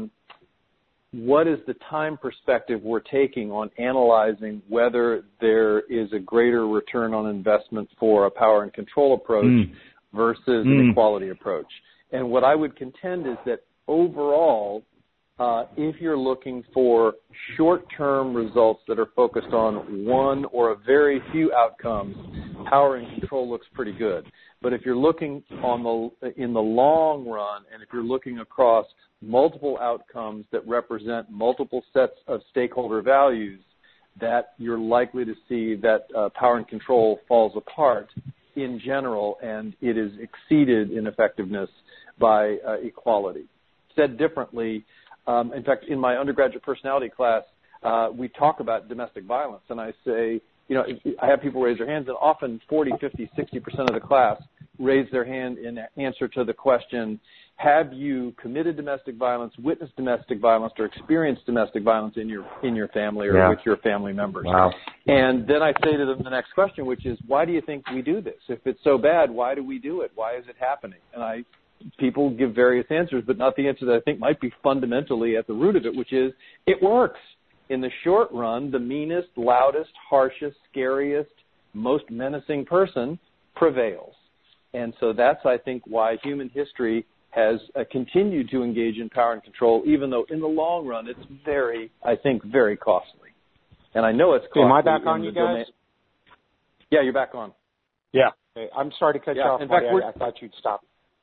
what is the time perspective we're taking on analyzing whether there is a greater return on investment for a power and control approach versus an equality approach. And what I would contend is that overall, if you're looking for short-term results that are focused on one or a very few outcomes, power and control looks pretty good. But if you're looking in the long run, and if you're looking across multiple outcomes that represent multiple sets of stakeholder values, that you're likely to see that power and control falls apart in general, and it is exceeded in effectiveness by equality. Said differently, in fact, in my undergraduate personality class, we talk about domestic violence, and I say, I have people raise their hands, and often 40, 50, 60% of the class raise their hand in answer to the question, have you committed domestic violence, witnessed domestic violence, or experienced domestic violence in your family or with your family members? Wow. And then I say to them the next question, which is, why do you think we do this? If it's so bad, why do we do it? Why is it happening? And people give various answers, but not the answer that I think might be fundamentally at the root of it, which is it works. In the short run, the meanest, loudest, harshest, scariest, most menacing person prevails. And so that's, I think, why human history has continued to engage in power and control, even though in the long run it's very, I think, very costly. And I know it's costly. Am I back on, you guys? Yeah, you're back on. Yeah. Okay, I'm sorry to cut you off, in fact, Marty. I thought you'd stop.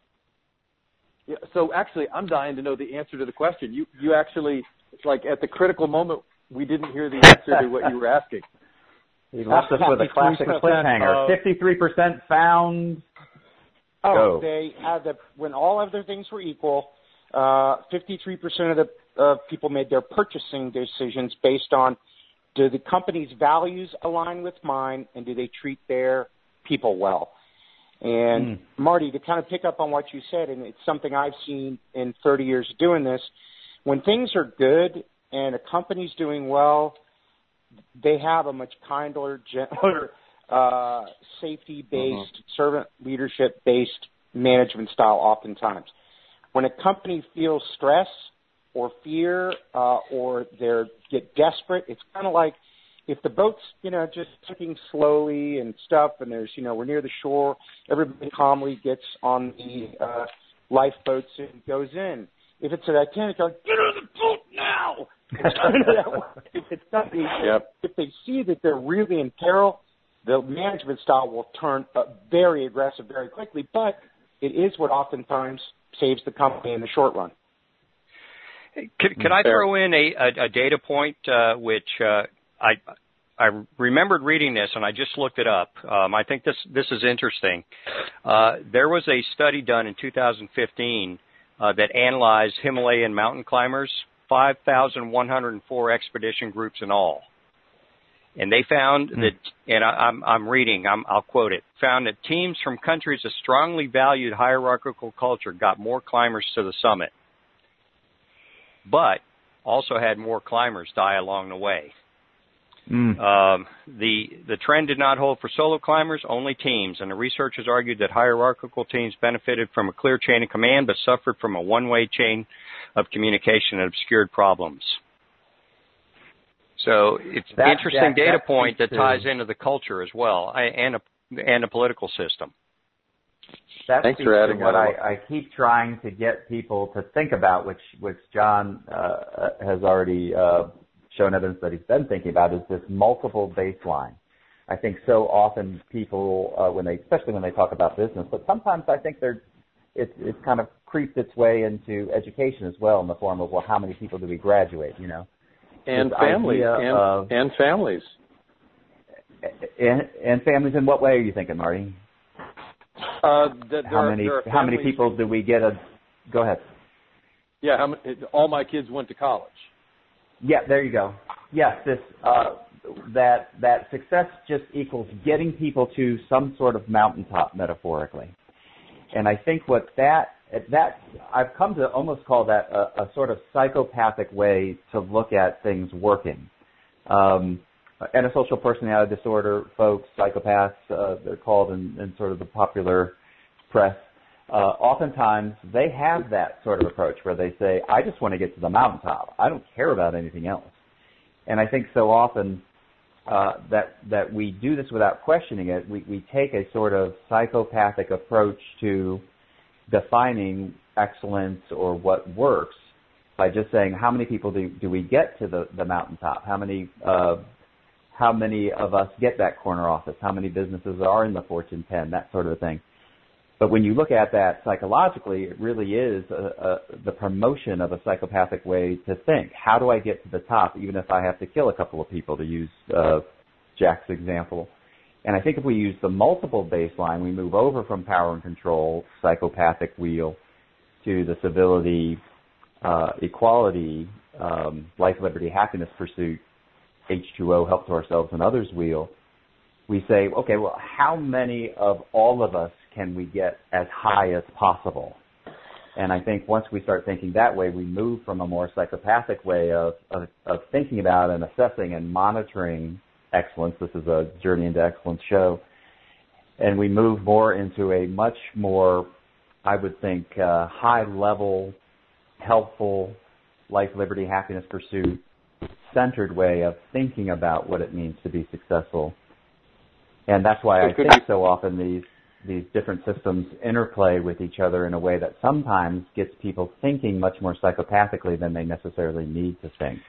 Yeah, so actually, I'm dying to know the answer to the question. You actually, like at the critical moment, we didn't hear the answer to what you were asking. He left us with a classic cliffhanger. 53% found. Oh, they had when all other things were equal, 53% of the people made their purchasing decisions based on, do the company's values align with mine, and do they treat their people well? And Marty, to kind of pick up on what you said, and it's something I've seen in 30 years of doing this, when things are good and a company's doing well, they have a much kinder, gentler, safety-based, servant leadership-based management style oftentimes. When a company feels stress or fear or they get desperate, it's kind of like if the boat's, just sinking slowly and stuff, and there's, we're near the shore, everybody calmly gets on the lifeboats and goes in. If it's a Titanic, they're like, get on the boat now! It's kind of that way. If it's not, if they see that they're really in peril, the management style will turn very aggressive very quickly, but it is what oftentimes saves the company in the short run. Could I throw in a data point which I remembered reading this, and I just looked it up. I think this is interesting. There was a study done in 2015 that analyzed Himalayan mountain climbers, 5,104 expedition groups in all. And they found that, and I'm reading, I'll quote it, found that teams from countries that strongly valued hierarchical culture got more climbers to the summit, but also had more climbers die along the way. The trend did not hold for solo climbers, only teams, and the researchers argued that hierarchical teams benefited from a clear chain of command but suffered from a one-way chain of communication and obscured problems. So it's an interesting data point that ties into the culture as well, and the political system. Thanks for adding what I keep trying to get people to think about, which John has already shown evidence that he's been thinking about, is this multiple baseline. I think so often people, especially when they talk about business, but sometimes I think it's kind of creeped its way into education as well, in the form of, well, how many people do we graduate? And families, and families. And families. In what way are you thinking, Marty? How many people do we get? Go ahead. Yeah, all my kids went to college. Yeah, there you go. Yes, that success just equals getting people to some sort of mountaintop, metaphorically. And I think I've come to almost call that a sort of psychopathic way to look at things working. Antisocial personality disorder folks, psychopaths, they're called in sort of the popular press. Oftentimes they have that sort of approach where they say, I just want to get to the mountaintop. I don't care about anything else. And I think so often that we do this without questioning it. We take a sort of psychopathic approach to defining excellence or what works by just saying, how many people do we get to the mountaintop? How many of us get that corner office? How many businesses are in the Fortune 10? That sort of thing. But when you look at that psychologically, it really is the promotion of a psychopathic way to think. How do I get to the top, even if I have to kill a couple of people, to use Jack's example? And I think if we use the multiple baseline, we move over from power and control, psychopathic wheel, to the civility, equality, life, liberty, happiness pursuit, H2O, help to ourselves and others wheel. We say, okay, well, how many of all of us can we get as high as possible? And I think once we start thinking that way, we move from a more psychopathic way of thinking about and assessing and monitoring excellence. This is a Journey into Excellence show. And we move more into a much more, I would think, high-level, helpful, life, liberty, happiness pursuit, centered way of thinking about what it means to be successful. And that's why I think so often these different systems interplay with each other in a way that sometimes gets people thinking much more psychopathically than they necessarily need to think.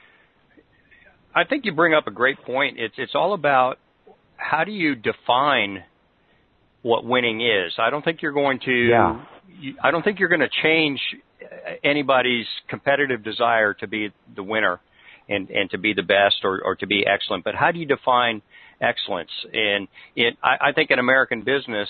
I think you bring up a great point. It's all about how do you define what winning is. I don't think you're going to. I don't think you're going to change anybody's competitive desire to be the winner and to be the best or to be excellent. But how do you define excellence? And I think in American business,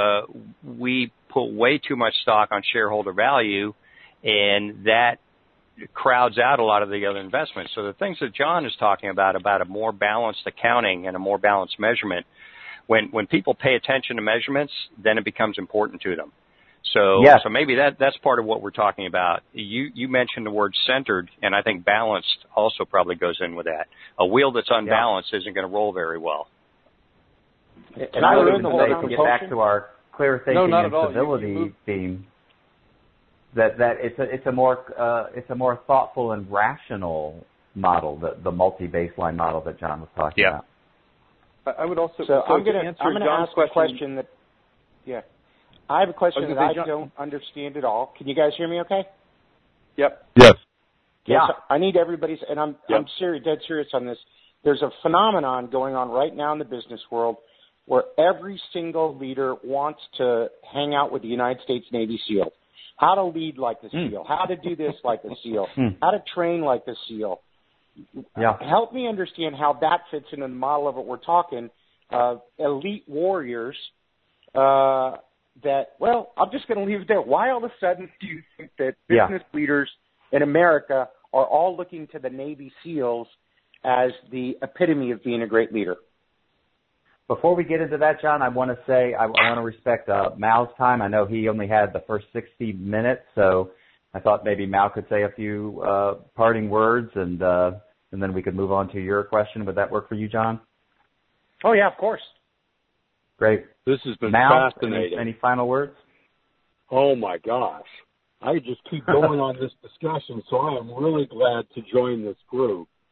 we put way too much stock on shareholder value, and that crowds out a lot of the other investments. So the things that John is talking about a more balanced accounting and a more balanced measurement, when people pay attention to measurements, then it becomes important to them. So maybe that's part of what we're talking about. You mentioned the word centered, and I think balanced also probably goes in with that. A wheel that's unbalanced isn't going to roll very well. And I would even say, to get back to our clear thinking and civility theme, that it's a more thoughtful and rational model, the multi-baseline model that John was talking about. I would also. So I'm going to ask a question that. Yeah. I have a question that I don't understand at all. Can you guys hear me okay? Yep. Yes. Yeah. So I need everybody's, and I'm dead serious on this. There's a phenomenon going on right now in the business world where every single leader wants to hang out with the United States Navy SEAL. How to lead like a SEAL. How to do this like a SEAL. How to train like a SEAL. Yeah. Help me understand how that fits into the model of what we're talking. Elite warriors I'm just going to leave it there. Why all of a sudden do you think that business leaders in America are all looking to the Navy SEALs as the epitome of being a great leader? Before we get into that, John, I want to say I want to respect Mal's time. I know he only had the first 60 minutes, so I thought maybe Mal could say a few parting words, and then we could move on to your question. Would that work for you, John? Oh, yeah, of course. Great. This has been Mal, fascinating. Any final words? Oh, my gosh. I just keep going on this discussion, so I am really glad to join this group.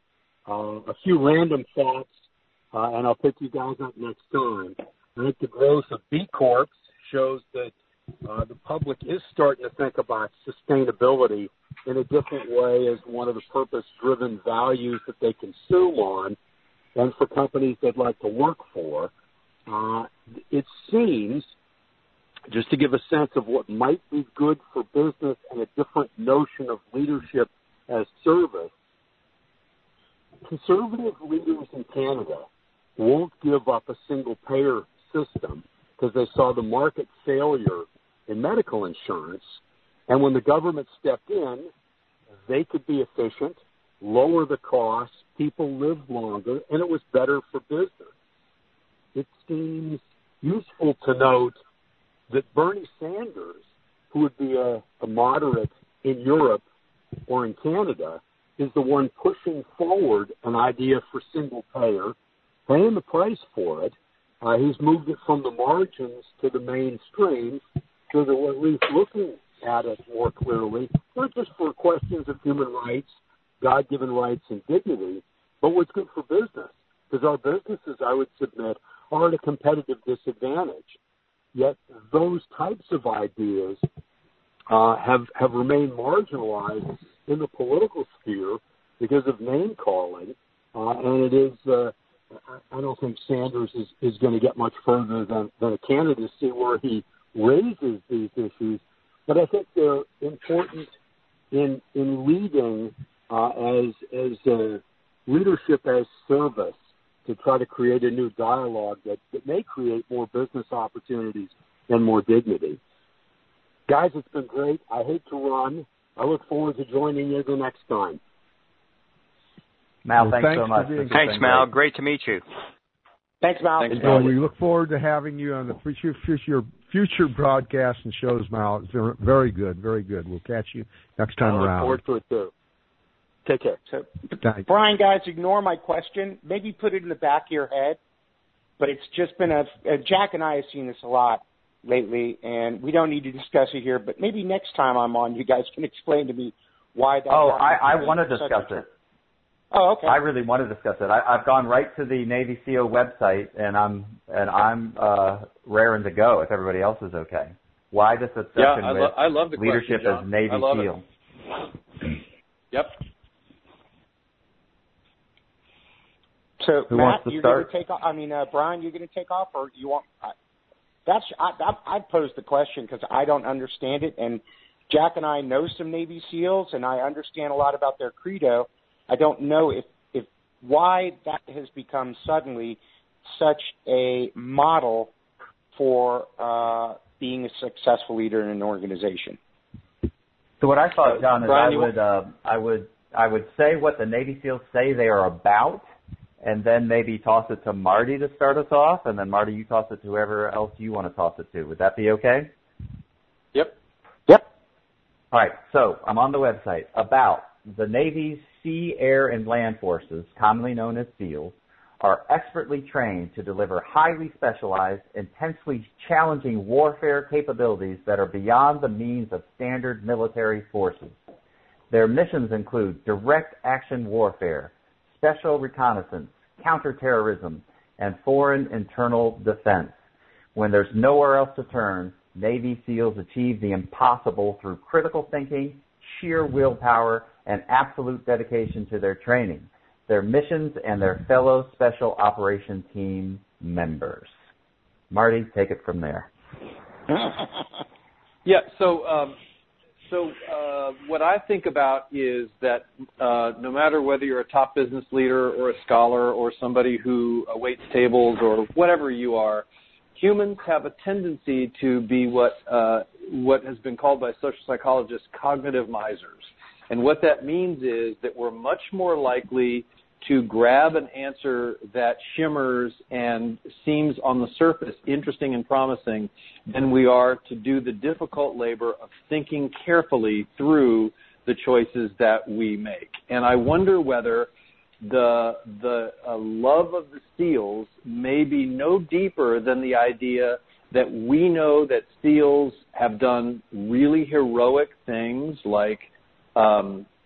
A few random thoughts, and I'll pick you guys up next time. I think the growth of B Corps shows that the public is starting to think about sustainability in a different way as one of the purpose-driven values that they consume on, and for companies they'd like to work for. It seems, just to give a sense of what might be good for business and a different notion of leadership as service, conservative leaders in Canada won't give up a single-payer system because they saw the market failure in medical insurance, and when the government stepped in, they could be efficient, lower the costs, people lived longer, and it was better for business. It seems useful to note that Bernie Sanders, who would be a moderate in Europe or in Canada, is the one pushing forward an idea for single payer, paying the price for it. He's moved it from the margins to the mainstream, so that we're at least looking at it more clearly, not just for questions of human rights, God-given rights and dignity, but what's good for business. Because our businesses, I would submit, are at a competitive disadvantage. Yet those types of ideas have remained marginalized in the political sphere because of name-calling, and it is I don't think Sanders is going to get much further than a candidacy where he raises these issues, but I think they're important in leading as leadership as service to try to create a new dialogue that may create more business opportunities and more dignity. Guys, it's been great. I hate to run. I look forward to joining you the next time. Mal, thanks so much. Thanks, Mal. Great to meet you. Thanks, Mal. Well, we look forward to having you on the future broadcasts and shows, Mal. It's very good, very good. We'll catch you next time around. I look forward to it, too. Take care. So, Brian, guys, ignore my question. Maybe put it in the back of your head. But it's just been Jack and I have seen this a lot lately, and we don't need to discuss it here. But maybe next time I'm on, you guys can explain to me why that. Oh, I want to discuss it. Oh, okay. I really want to discuss it. I've gone right to the Navy SEAL website, and I'm raring to go if everybody else is okay. Why this obsession with I love the leadership question, as Navy SEAL? Yep. So, Who Matt, wants to you're start? going to take off. I mean, Brian, you're going to take off, or you want? I posed the question because I don't understand it, and Jack and I know some Navy SEALs, and I understand a lot about their credo. I don't know if why that has become suddenly such a model for being a successful leader in an organization. So what I thought, John, is Brian, I would say what the Navy SEALs say they are about, and then maybe toss it to Marty to start us off, and then Marty, you toss it to whoever else you want to toss it to. Would that be okay? Yep. All right, so I'm on the website. About the Navy's Sea, Air, and Land Forces, commonly known as SEALs, are expertly trained to deliver highly specialized, intensely challenging warfare capabilities that are beyond the means of standard military forces. Their missions include direct action warfare, special reconnaissance, counterterrorism, and foreign internal defense. When there's nowhere else to turn, Navy SEALs achieve the impossible through critical thinking, sheer willpower, and absolute dedication to their training, their missions, and their fellow Special Operation Team members. Marty, take it from there. Yeah, so what I think about is that no matter whether you're a top business leader or a scholar or somebody who waits tables or whatever you are, humans have a tendency to be what has been called by social psychologists cognitive misers. And what that means is that we're much more likely to grab an answer that shimmers and seems on the surface interesting and promising than we are to do the difficult labor of thinking carefully through the choices that we make. And I wonder whether the love of the SEALs may be no deeper than the idea that we know that SEALs have done really heroic things like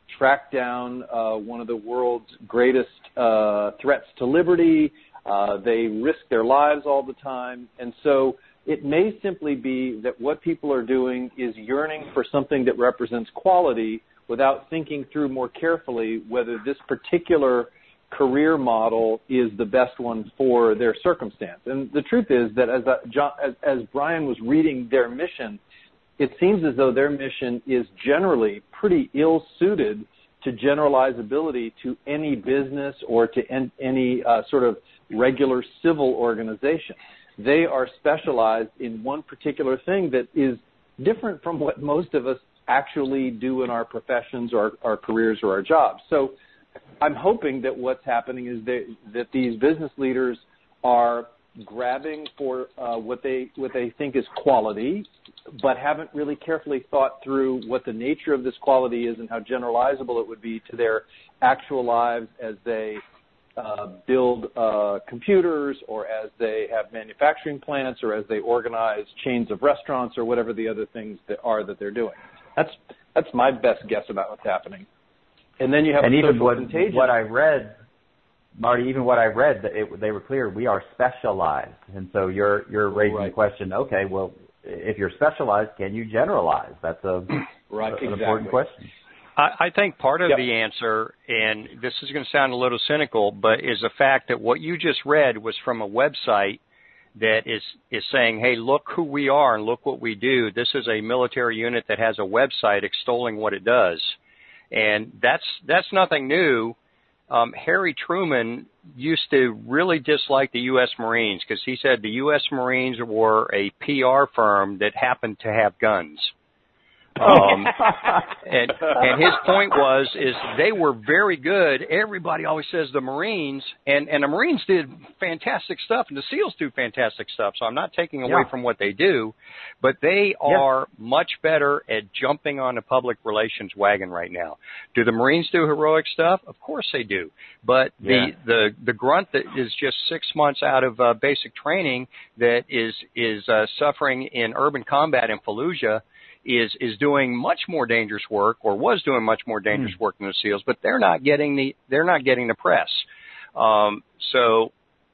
track down one of the world's greatest threats to liberty. They risk their lives all the time. And so it may simply be that what people are doing is yearning for something that represents quality without thinking through more carefully whether this particular career model is the best one for their circumstance. And the truth is that as Brian was reading their mission, it seems as though their mission is generally pretty ill-suited to generalizability to any business or to any sort of regular civil organization. They are specialized in one particular thing that is different from what most of us actually do in our professions or our careers or our jobs. So I'm hoping that what's happening is that these business leaders are grabbing for what they think is quality, but haven't really carefully thought through what the nature of this quality is and how generalizable it would be to their actual lives as they build computers, or as they have manufacturing plants, or as they organize chains of restaurants, or whatever the other things that they're doing. That's my best guess about what's happening. And then you have social contagion. What I read, Marty, they were clear. We are specialized, and so you're raising the question. Okay, well, if you're specialized, can you generalize? That's an important question. I think part of the answer, and this is going to sound a little cynical, but is the fact that what you just read was from a website that is saying, hey, look who we are and look what we do. This is a military unit that has a website extolling what it does. And that's nothing new. Harry Truman used to really dislike the U.S. Marines because he said the U.S. Marines were a PR firm that happened to have guns. And his point is they were very good. Everybody always says the Marines, and the Marines did fantastic stuff, and the SEALs do fantastic stuff. So I'm not taking away from what they do, but they are much better at jumping on the public relations wagon right now. Do the Marines do heroic stuff? Of course they do. But the grunt that is just 6 months out of basic training that is suffering in urban combat in Fallujah is doing much more dangerous work, or was doing much more dangerous work than the SEALs, but they're not getting the press. So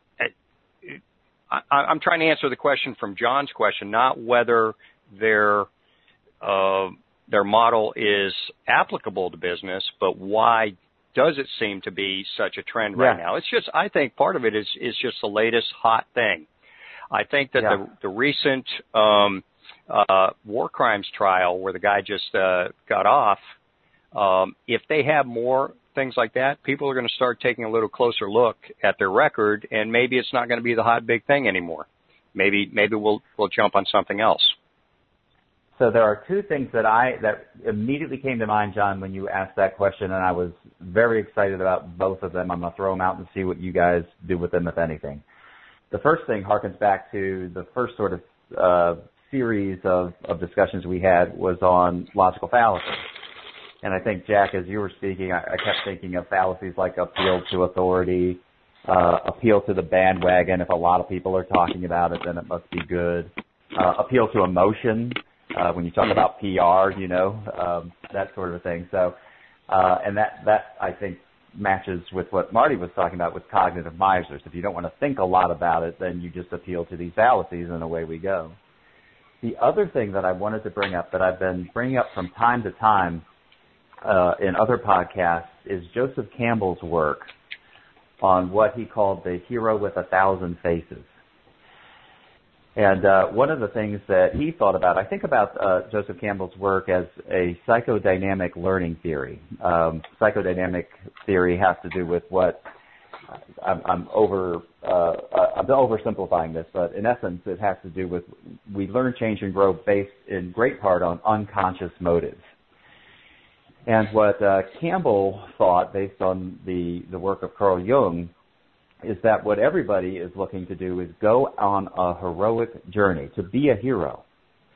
I'm trying to answer the question from John's question, not whether their model is applicable to business, but why does it seem to be such a trend right now? It's just, I think part of it is just the latest hot thing. I think that the recent war crimes trial where the guy just got off, if they have more things like that, people are going to start taking a little closer look at their record, and maybe it's not going to be the hot big thing anymore. Maybe we'll jump on something else. So there are two things that immediately came to mind, John, when you asked that question, and I was very excited about both of them. I'm going to throw them out and see what you guys do with them, if anything. The first thing harkens back to the first sort of series of discussions we had was on logical fallacies. And I think, Jack, as you were speaking, I kept thinking of fallacies like appeal to authority, appeal to the bandwagon. If a lot of people are talking about it, then it must be good. Appeal to emotion, when you talk about PR, that sort of a thing. So, and that I think matches with what Marty was talking about with cognitive misers. If you don't want to think a lot about it, then you just appeal to these fallacies, and away we go. The other thing that I wanted to bring up, that I've been bringing up from time to time in other podcasts, is Joseph Campbell's work on what he called the hero with 1,000 faces. And one of the things that he thought about, I think about Joseph Campbell's work as a psychodynamic learning theory. Psychodynamic theory has to do with what I'm oversimplifying this, but in essence, it has to do with we learn, change, and grow based in great part on unconscious motives. And what Campbell thought, based on the work of Carl Jung, is that what everybody is looking to do is go on a heroic journey, to be a hero.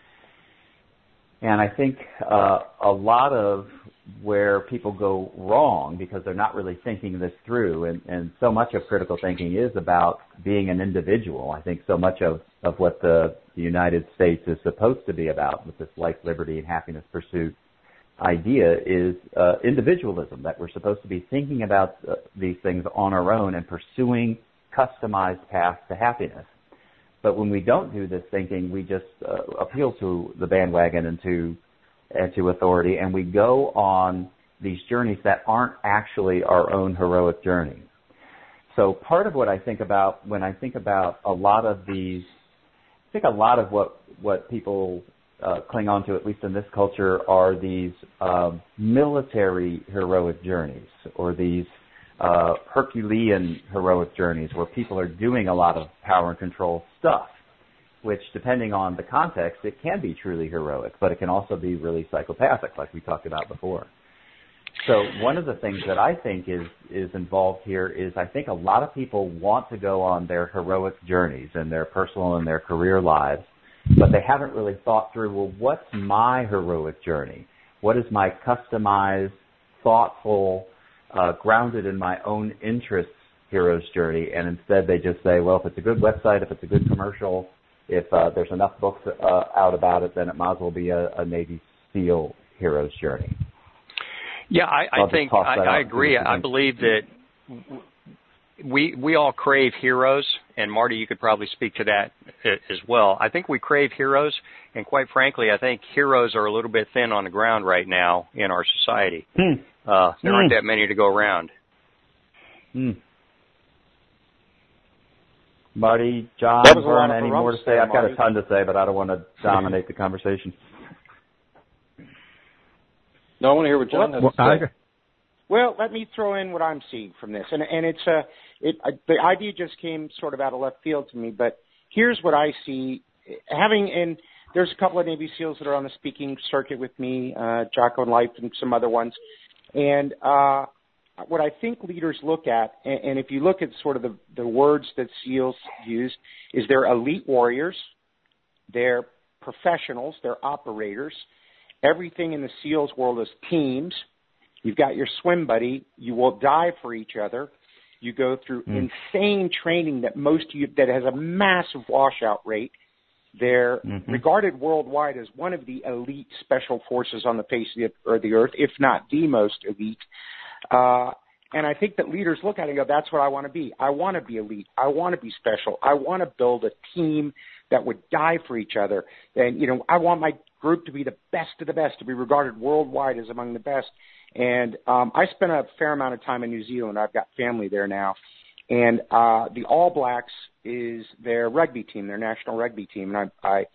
And I think a lot of where people go wrong, because they're not really thinking this through, and so much of critical thinking is about being an individual. I think so much of what the United States is supposed to be about, with this life, liberty, and happiness pursuit, idea is individualism, that we're supposed to be thinking about these things on our own and pursuing customized paths to happiness. But when we don't do this thinking, we just appeal to the bandwagon and to authority, and we go on these journeys that aren't actually our own heroic journey. So part of what I think about when I think about a lot of these, I think a lot of what people cling on to, at least in this culture, are these military heroic journeys, or these Herculean heroic journeys where people are doing a lot of power and control stuff, which, depending on the context, it can be truly heroic, but it can also be really psychopathic, like we talked about before. So one of the things that I think is involved here is I think a lot of people want to go on their heroic journeys in their personal and their career lives, but they haven't really thought through, well, what's my heroic journey? What is my customized, thoughtful, grounded in my own interests hero's journey? And instead they just say, well, if it's a good website, if it's a good commercial, if there's enough books out about it, then it might as well be a Navy SEAL hero's journey. Yeah, I think I agree. I believe that we all crave heroes, and Marty, you could probably speak to that as well. I think we crave heroes, and quite frankly, I think heroes are a little bit thin on the ground right now in our society. There aren't that many to go around. Marty, John, Vern, any more to say? I've got a ton to say, but I don't want to dominate the conversation. No, I want to hear what John has to say. Well, let me throw in what I'm seeing from this, and it's the idea just came sort of out of left field to me. But here's what I see: and there's a couple of Navy SEALs that are on the speaking circuit with me, Jocko and Life, and some other ones. And what I think leaders look at, and if you look at sort of the words that SEALs use, is they're elite warriors, they're professionals, they're operators. Everything in the SEALs world is teams. You've got your swim buddy. You will die for each other. You go through insane training that has a massive washout rate. They're regarded worldwide as one of the elite special forces on the face of the earth, if not the most elite. And I think that leaders look at it and go, that's what I want to be. I want to be elite. I want to be special. I want to build a team that would die for each other. And, I want my group to be the best of the best, to be regarded worldwide as among the best. And I spent a fair amount of time in New Zealand. I've got family there now. And the All Blacks is their rugby team, their national rugby team. And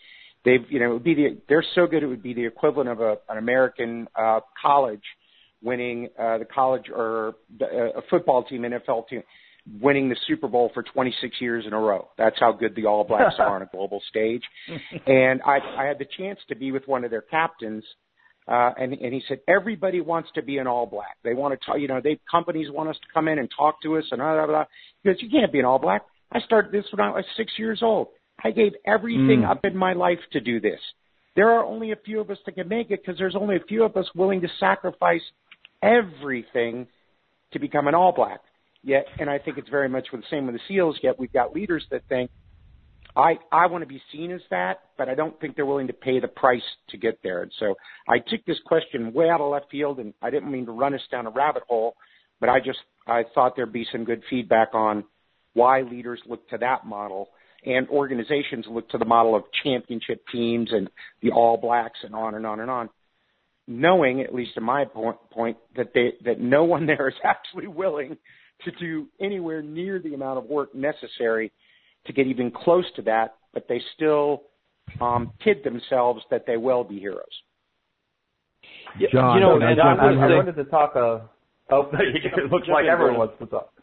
they're so good it would be the equivalent of an American college winning the college or a football team, NFL team, winning the Super Bowl for 26 years in a row. That's how good the All Blacks are on a global stage. And I had the chance to be with one of their captains, and he said, everybody wants to be an All Black. They want to talk, companies want us to come in and talk to us and blah, blah, blah. He goes, you can't be an All Black. I started this when I was 6 years old. I gave everything up in my life to do this. There are only a few of us that can make it because there's only a few of us willing to sacrifice everything to become an All Black. Yet, and I think it's very much the same with the SEALs, yet we've got leaders that think, I want to be seen as that, but I don't think they're willing to pay the price to get there. And so I took this question way out of left field, and I didn't mean to run us down a rabbit hole, but I thought there'd be some good feedback on why leaders look to that model and organizations look to the model of championship teams and the All Blacks and on and on and on, knowing, at least in my point, that no one there is actually willing to do anywhere near the amount of work necessary to get even close to that, but they still kid themselves that they will be heroes. John, John, I wanted to talk. It looks like everyone wants to talk.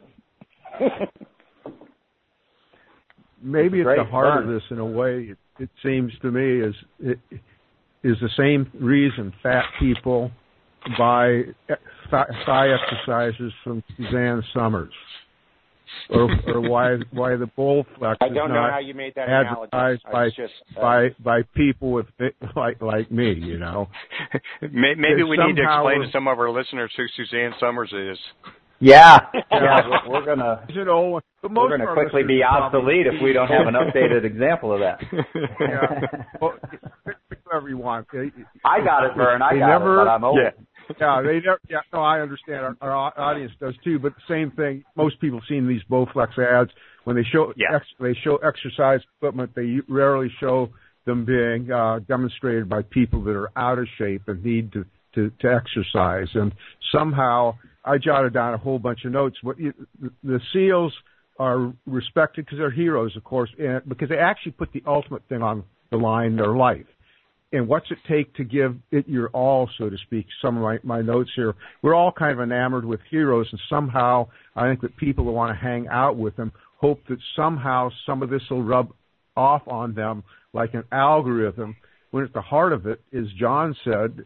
Maybe at the heart of this, in a way, it seems to me, is the same reason fat people buy thigh exercises from Suzanne Summers, or why the Bowflex I is don't know not how you made that advertised by people with like me, Maybe we need to explain to some of our listeners who Suzanne Summers is. Yeah, we're gonna quickly be obsolete if we don't have an updated example of that. Yeah. Well, we want. I got it, Vern. I got it, but I'm old. Yeah, they never. Yeah, no, I understand. Our audience does too. But the same thing. Most people have seen these Bowflex ads when they show they show exercise equipment. They rarely show them being demonstrated by people that are out of shape and need to exercise. And somehow, I jotted down a whole bunch of notes. The SEALs are respected because they're heroes, of course, and because they actually put the ultimate thing on the line, their life. And what's it take to give it your all, so to speak? Some of my notes here. We're all kind of enamored with heroes, and somehow I think that people that want to hang out with them hope that somehow some of this will rub off on them like an algorithm, when at the heart of it, as John said,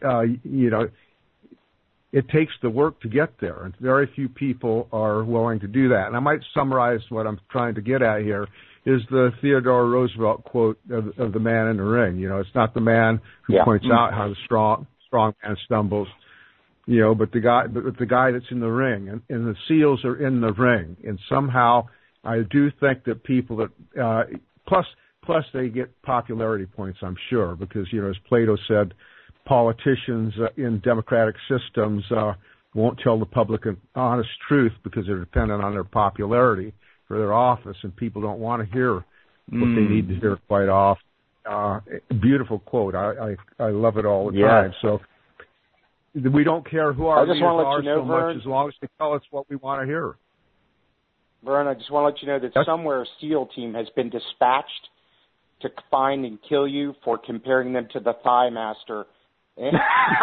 it takes the work to get there, and very few people are willing to do that. And I might summarize what I'm trying to get at here is the Theodore Roosevelt quote of the man in the ring. It's not the man who points out how the strong man stumbles, but the guy that's in the ring. And the SEALs are in the ring. And somehow I do think that people that plus they get popularity points, I'm sure, because, as Plato said, politicians in democratic systems won't tell the public an honest truth because they're dependent on their popularity for their office, and people don't want to hear what they need to hear quite often. Beautiful quote. I love it all the time. So we don't care who our leaders are so much as long as they tell us what we want to hear. Vern, I just want to let you know that somewhere a SEAL team has been dispatched to find and kill you for comparing them to the Thigh Master. Maybe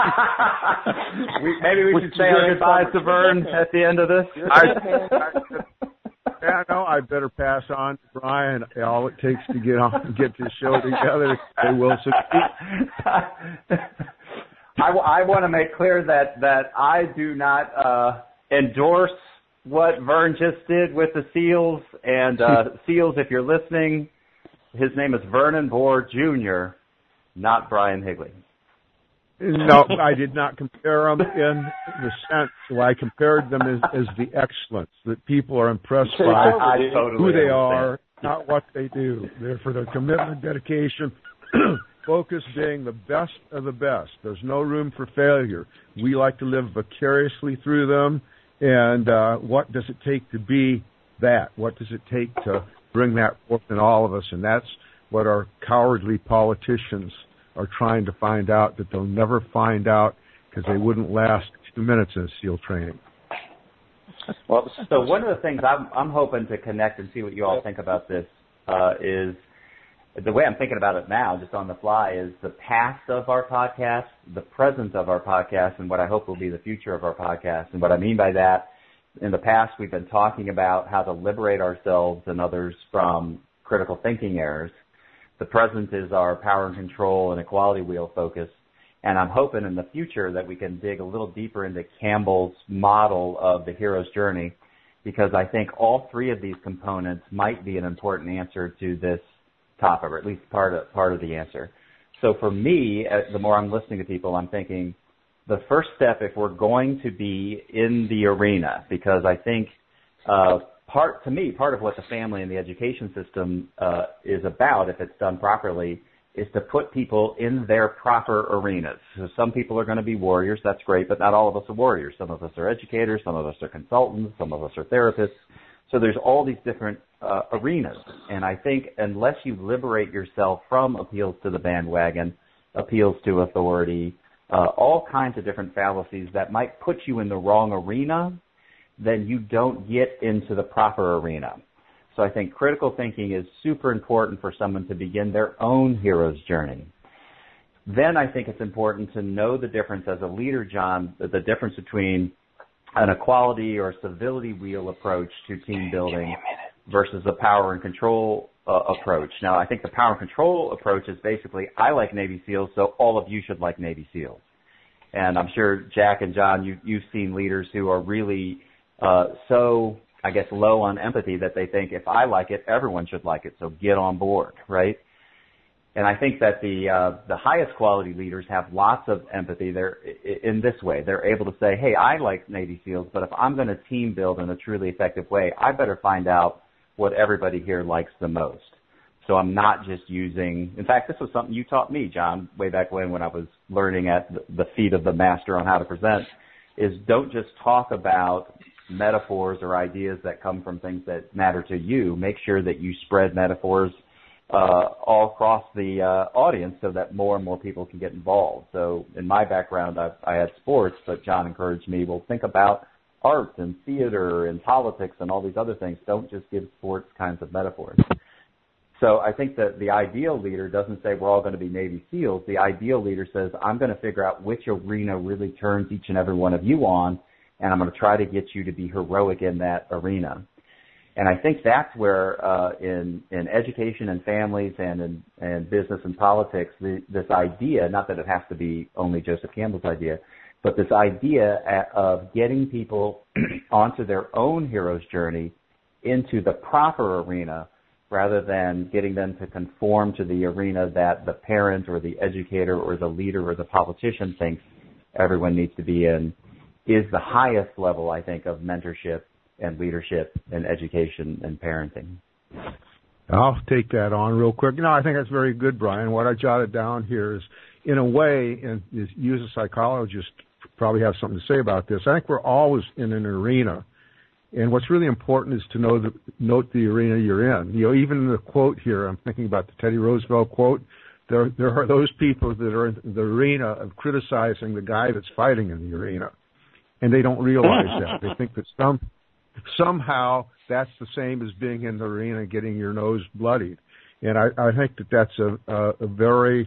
we should say our goodbyes to Vern at the end of this. I better pass on to Brian. All it takes to get this show together, they will succeed. I want to make clear that I do not endorse what Vern just did with the SEALs. And SEALs, if you're listening, his name is Vernon Bohr Jr., not Brian Higley. No, I did not compare them in the sense. So I compared them as the excellence, that people are impressed by who they are, not what they do. They're for their commitment, dedication, focus being the best of the best. There's no room for failure. We like to live vicariously through them. And what does it take to be that? What does it take to bring that forth in all of us? And that's what our cowardly politicians are trying to find out, that they'll never find out because they wouldn't last 2 minutes in SEAL training. Well, so one of the things I'm hoping to connect and see what you all think about this is the way I'm thinking about it now, just on the fly, is the past of our podcast, the present of our podcast, and what I hope will be the future of our podcast. And what I mean by that, in the past we've been talking about how to liberate ourselves and others from critical thinking errors. The present is our power and control and equality wheel focus. And I'm hoping in the future that we can dig a little deeper into Campbell's model of the hero's journey, because I think all three of these components might be an important answer to this topic, or at least part of the answer. So for me, the more I'm listening to people, I'm thinking the first step, if we're going to be in the arena, because I think part of what the family and the education system is about, if it's done properly, is to put people in their proper arenas. So some people are going to be warriors, that's great, but not all of us are warriors. Some of us are educators, some of us are consultants, some of us are therapists. So there's all these different arenas. And I think unless you liberate yourself from appeals to the bandwagon, appeals to authority, all kinds of different fallacies that might put you in the wrong arena, then you don't get into the proper arena. So I think critical thinking is super important for someone to begin their own hero's journey. Then I think it's important to know the difference as a leader, John, the difference between an equality or civility wheel approach to team building versus a power and control approach. Now, I think the power and control approach is basically, I like Navy SEALs, so all of you should like Navy SEALs. And I'm sure, Jack and John, you've seen leaders who are really so, I guess, low on empathy that they think if I like it, everyone should like it, so get on board, right? And I think that the highest quality leaders have lots of empathy. They're in this way. They're able to say, hey, I like Navy SEALs, but if I'm going to team build in a truly effective way, I better find out what everybody here likes the most. So I'm not just using, in fact, this was something you taught me, John, way back when I was learning at the feet of the master on how to present, is don't just talk about metaphors or ideas that come from things that matter to you. Make sure that you spread metaphors all across the audience so that more and more people can get involved. So in my background, I had sports, but John encouraged me, well, think about art and theater and politics and all these other things. Don't just give sports kinds of metaphors. So I think that the ideal leader doesn't say we're all going to be Navy SEALs. The ideal leader says, I'm going to figure out which arena really turns each and every one of you on, and I'm going to try to get you to be heroic in that arena. And I think that's where in education and families and in business and politics, this idea, not that it has to be only Joseph Campbell's idea, but this idea of getting people onto their own hero's journey into the proper arena rather than getting them to conform to the arena that the parent or the educator or the leader or the politician thinks everyone needs to be in, is the highest level, I think, of mentorship and leadership and education and parenting. I'll take that on real quick. I think that's very good, Brian. What I jotted down here is, in a way, and you as a psychologist probably have something to say about this, I think we're always in an arena. And what's really important is to note the arena you're in. Even in the quote here, I'm thinking about the Teddy Roosevelt quote, there are those people that are in the arena of criticizing the guy that's fighting in the arena. And they don't realize that. They think that somehow that's the same as being in the arena and getting your nose bloodied. And I think that that's a very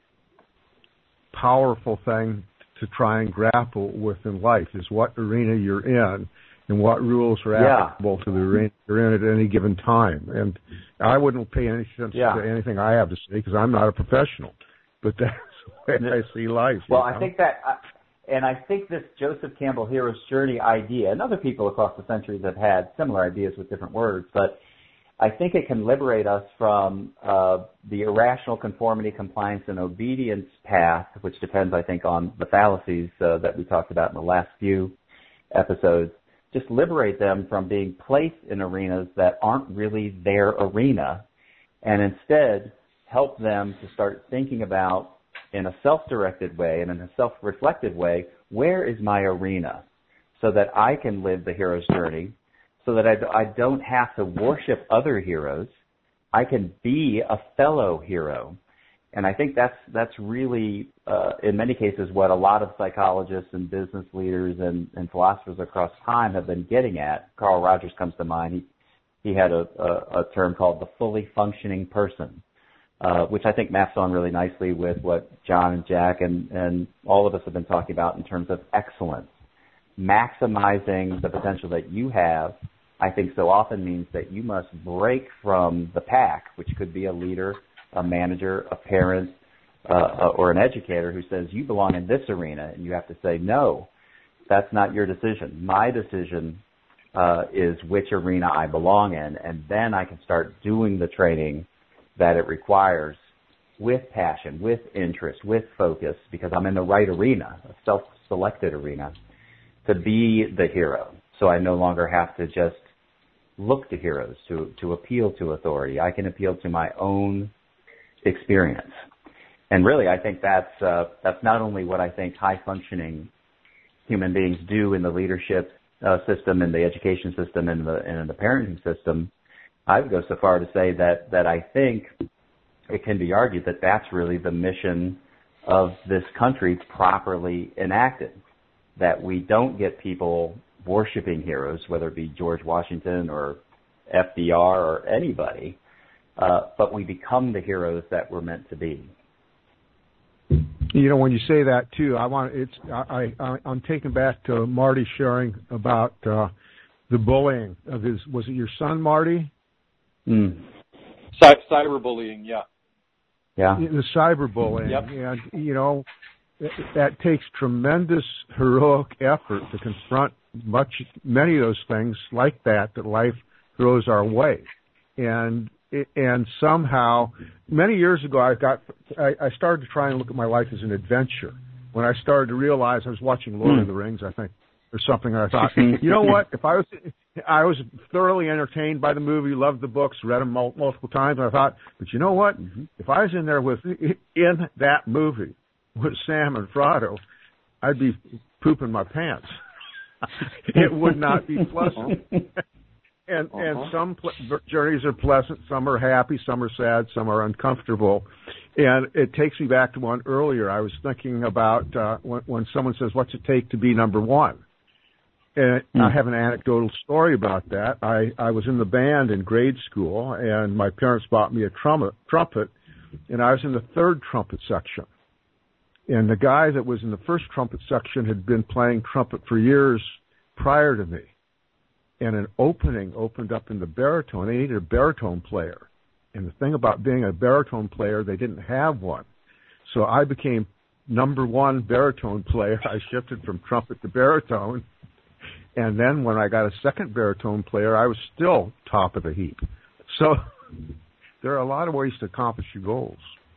powerful thing to try and grapple with in life, is what arena you're in and what rules are applicable to the arena you're in at any given time. And I wouldn't pay any attention to anything I have to say because I'm not a professional. But that's the way I see life. Well, I think that... And I think this Joseph Campbell Hero's Journey idea, and other people across the centuries have had similar ideas with different words, but I think it can liberate us from the irrational conformity, compliance, and obedience path, which depends, I think, on the fallacies that we talked about in the last few episodes. Just liberate them from being placed in arenas that aren't really their arena, and instead help them to start thinking about, in a self-directed way and in a self-reflective way, where is my arena, so that I can live the hero's journey, so that I don't have to worship other heroes. I can be a fellow hero. And I think that's really, in many cases, what a lot of psychologists and business leaders and philosophers across time have been getting at. Carl Rogers comes to mind. He had a term called the fully functioning person, which I think maps on really nicely with what John and Jack and all of us have been talking about in terms of excellence. Maximizing the potential that you have, I think, so often means that you must break from the pack, which could be a leader, a manager, a parent, or an educator who says you belong in this arena, and you have to say, no, that's not your decision. My decision is which arena I belong in, and then I can start doing the training that it requires with passion, with interest, with focus, because I'm in the right arena, a self-selected arena, to be the hero. So I no longer have to just look to heroes to appeal to authority. I can appeal to my own experience. And really, I think that's not only what I think high-functioning human beings do in the leadership system, in the education system, and in the parenting system. I would go so far to say that I think it can be argued that that's really the mission of this country properly enacted, that we don't get people worshiping heroes, whether it be George Washington or FDR or anybody, but we become the heroes that we're meant to be. When you say that too, I'm taken back to Marty sharing about the bullying of his. Was it your son, Marty? Cyberbullying, yeah. The cyberbullying, yep. And that takes tremendous heroic effort to confront many of those things like that life throws our way, and somehow many years ago I started to try and look at my life as an adventure. When I started to realize, I was watching Lord of the Rings, I think or something. And I thought, you know what? If I was thoroughly entertained by the movie, loved the books, read them multiple times, and I thought, but you know what? If I was in that movie with Sam and Frodo, I'd be pooping my pants. It would not be pleasant. And some journeys are pleasant, some are happy, some are sad, some are uncomfortable. And it takes me back to one earlier. I was thinking about when someone says, what's it take to be number one? And I have an anecdotal story about that. I was in the band in grade school, and my parents bought me a trumpet, and I was in the third trumpet section. And the guy that was in the first trumpet section had been playing trumpet for years prior to me. And an opening opened up in the baritone. They needed a baritone player. And the thing about being a baritone player, they didn't have one. So I became number one baritone player. I shifted from trumpet to baritone. And then when I got a second baritone player, I was still top of the heap. So there are a lot of ways to accomplish your goals.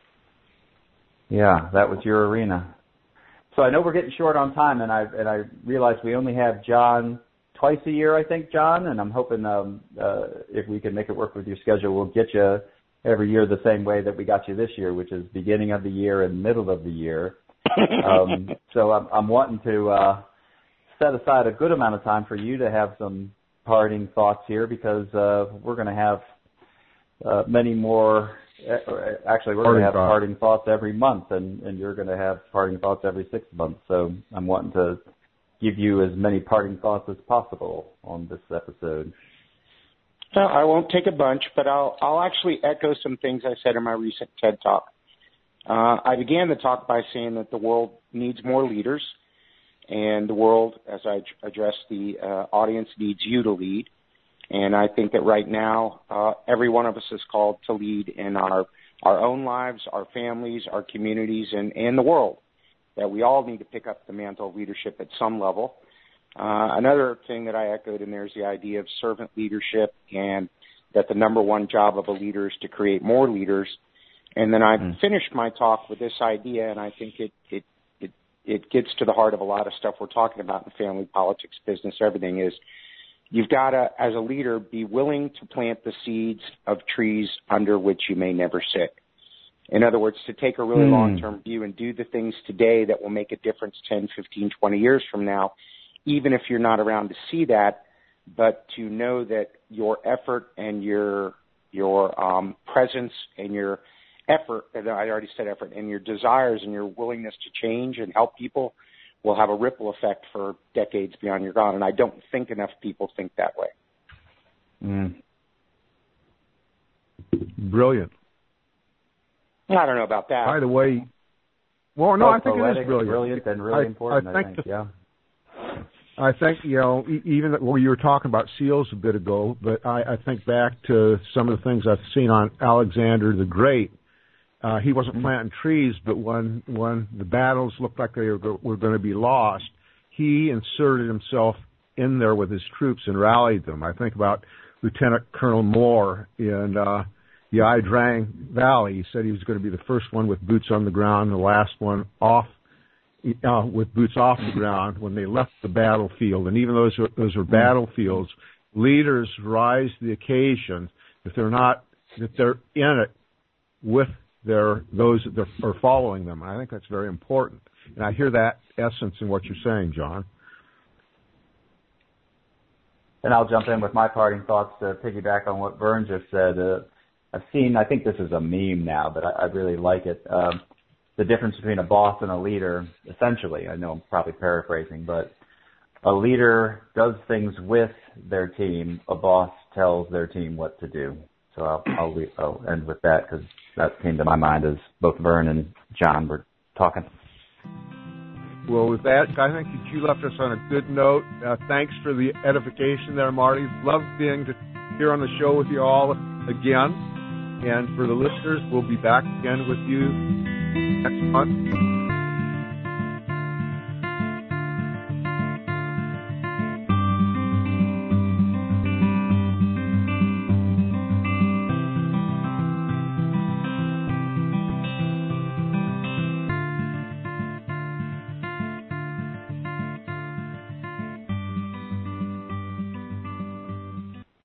Yeah, that was your arena. So I know we're getting short on time, and I realize we only have John twice a year, I think, John, and I'm hoping if we can make it work with your schedule, we'll get you every year the same way that we got you this year, which is beginning of the year and middle of the year. So I'm wanting to set aside a good amount of time for you to have some parting thoughts here, because we're going to have many more. Actually, we're going to have parting thoughts every month, and you're going to have parting thoughts every 6 months. So I'm wanting to give you as many parting thoughts as possible on this episode. Well, I won't take a bunch, but I'll actually echo some things I said in my recent TED Talk. I began the talk by saying that the world needs more leaders, and the world, as I address the audience, needs you to lead. And I think that right now, every one of us is called to lead in our own lives, our families, our communities, and the world, that we all need to pick up the mantle of leadership at some level. Another thing that I echoed in there is the idea of servant leadership, and that the number one job of a leader is to create more leaders. And then I finished my talk with this idea, and I think it gets to the heart of a lot of stuff we're talking about in family, politics, business, everything is, you've got to, as a leader, be willing to plant the seeds of trees under which you may never sit. In other words, to take a really long-term view and do the things today that will make a difference 10, 15, 20 years from now, even if you're not around to see that, but to know that your effort and your presence and your effort, and I already said effort, and your desires and your willingness to change and help people will have a ripple effect for decades beyond your gone. And I don't think enough people think that way. Brilliant. I don't know about that. By the way, well, no, I think it is brilliant. Brilliant and really important, I think. Yeah. I think, even when you were talking about seals a bit ago, but I think back to some of the things I've seen on Alexander the Great. He wasn't planting trees, but when the battles looked like they were going to be lost, he inserted himself in there with his troops and rallied them. I think about Lieutenant Colonel Moore in the Ai Drang Valley. He said he was going to be the first one with boots on the ground, the last one off with boots off the ground when they left the battlefield. And even though those are battlefields, leaders rise to the occasion if they're in it with those that are following them. I think that's very important. And I hear that essence in what you're saying, John. And I'll jump in with my parting thoughts to piggyback on what Vern just said. I think this is a meme now, but I really like it. The difference between a boss and a leader, essentially, I know I'm probably paraphrasing, but a leader does things with their team. A boss tells their team what to do. So I'll end with that, because that came to my mind as both Vern and John were talking. Well, with that, I think that you left us on a good note. Thanks for the edification there, Marty. Love being here on the show with you all again. And for the listeners, we'll be back again with you next month.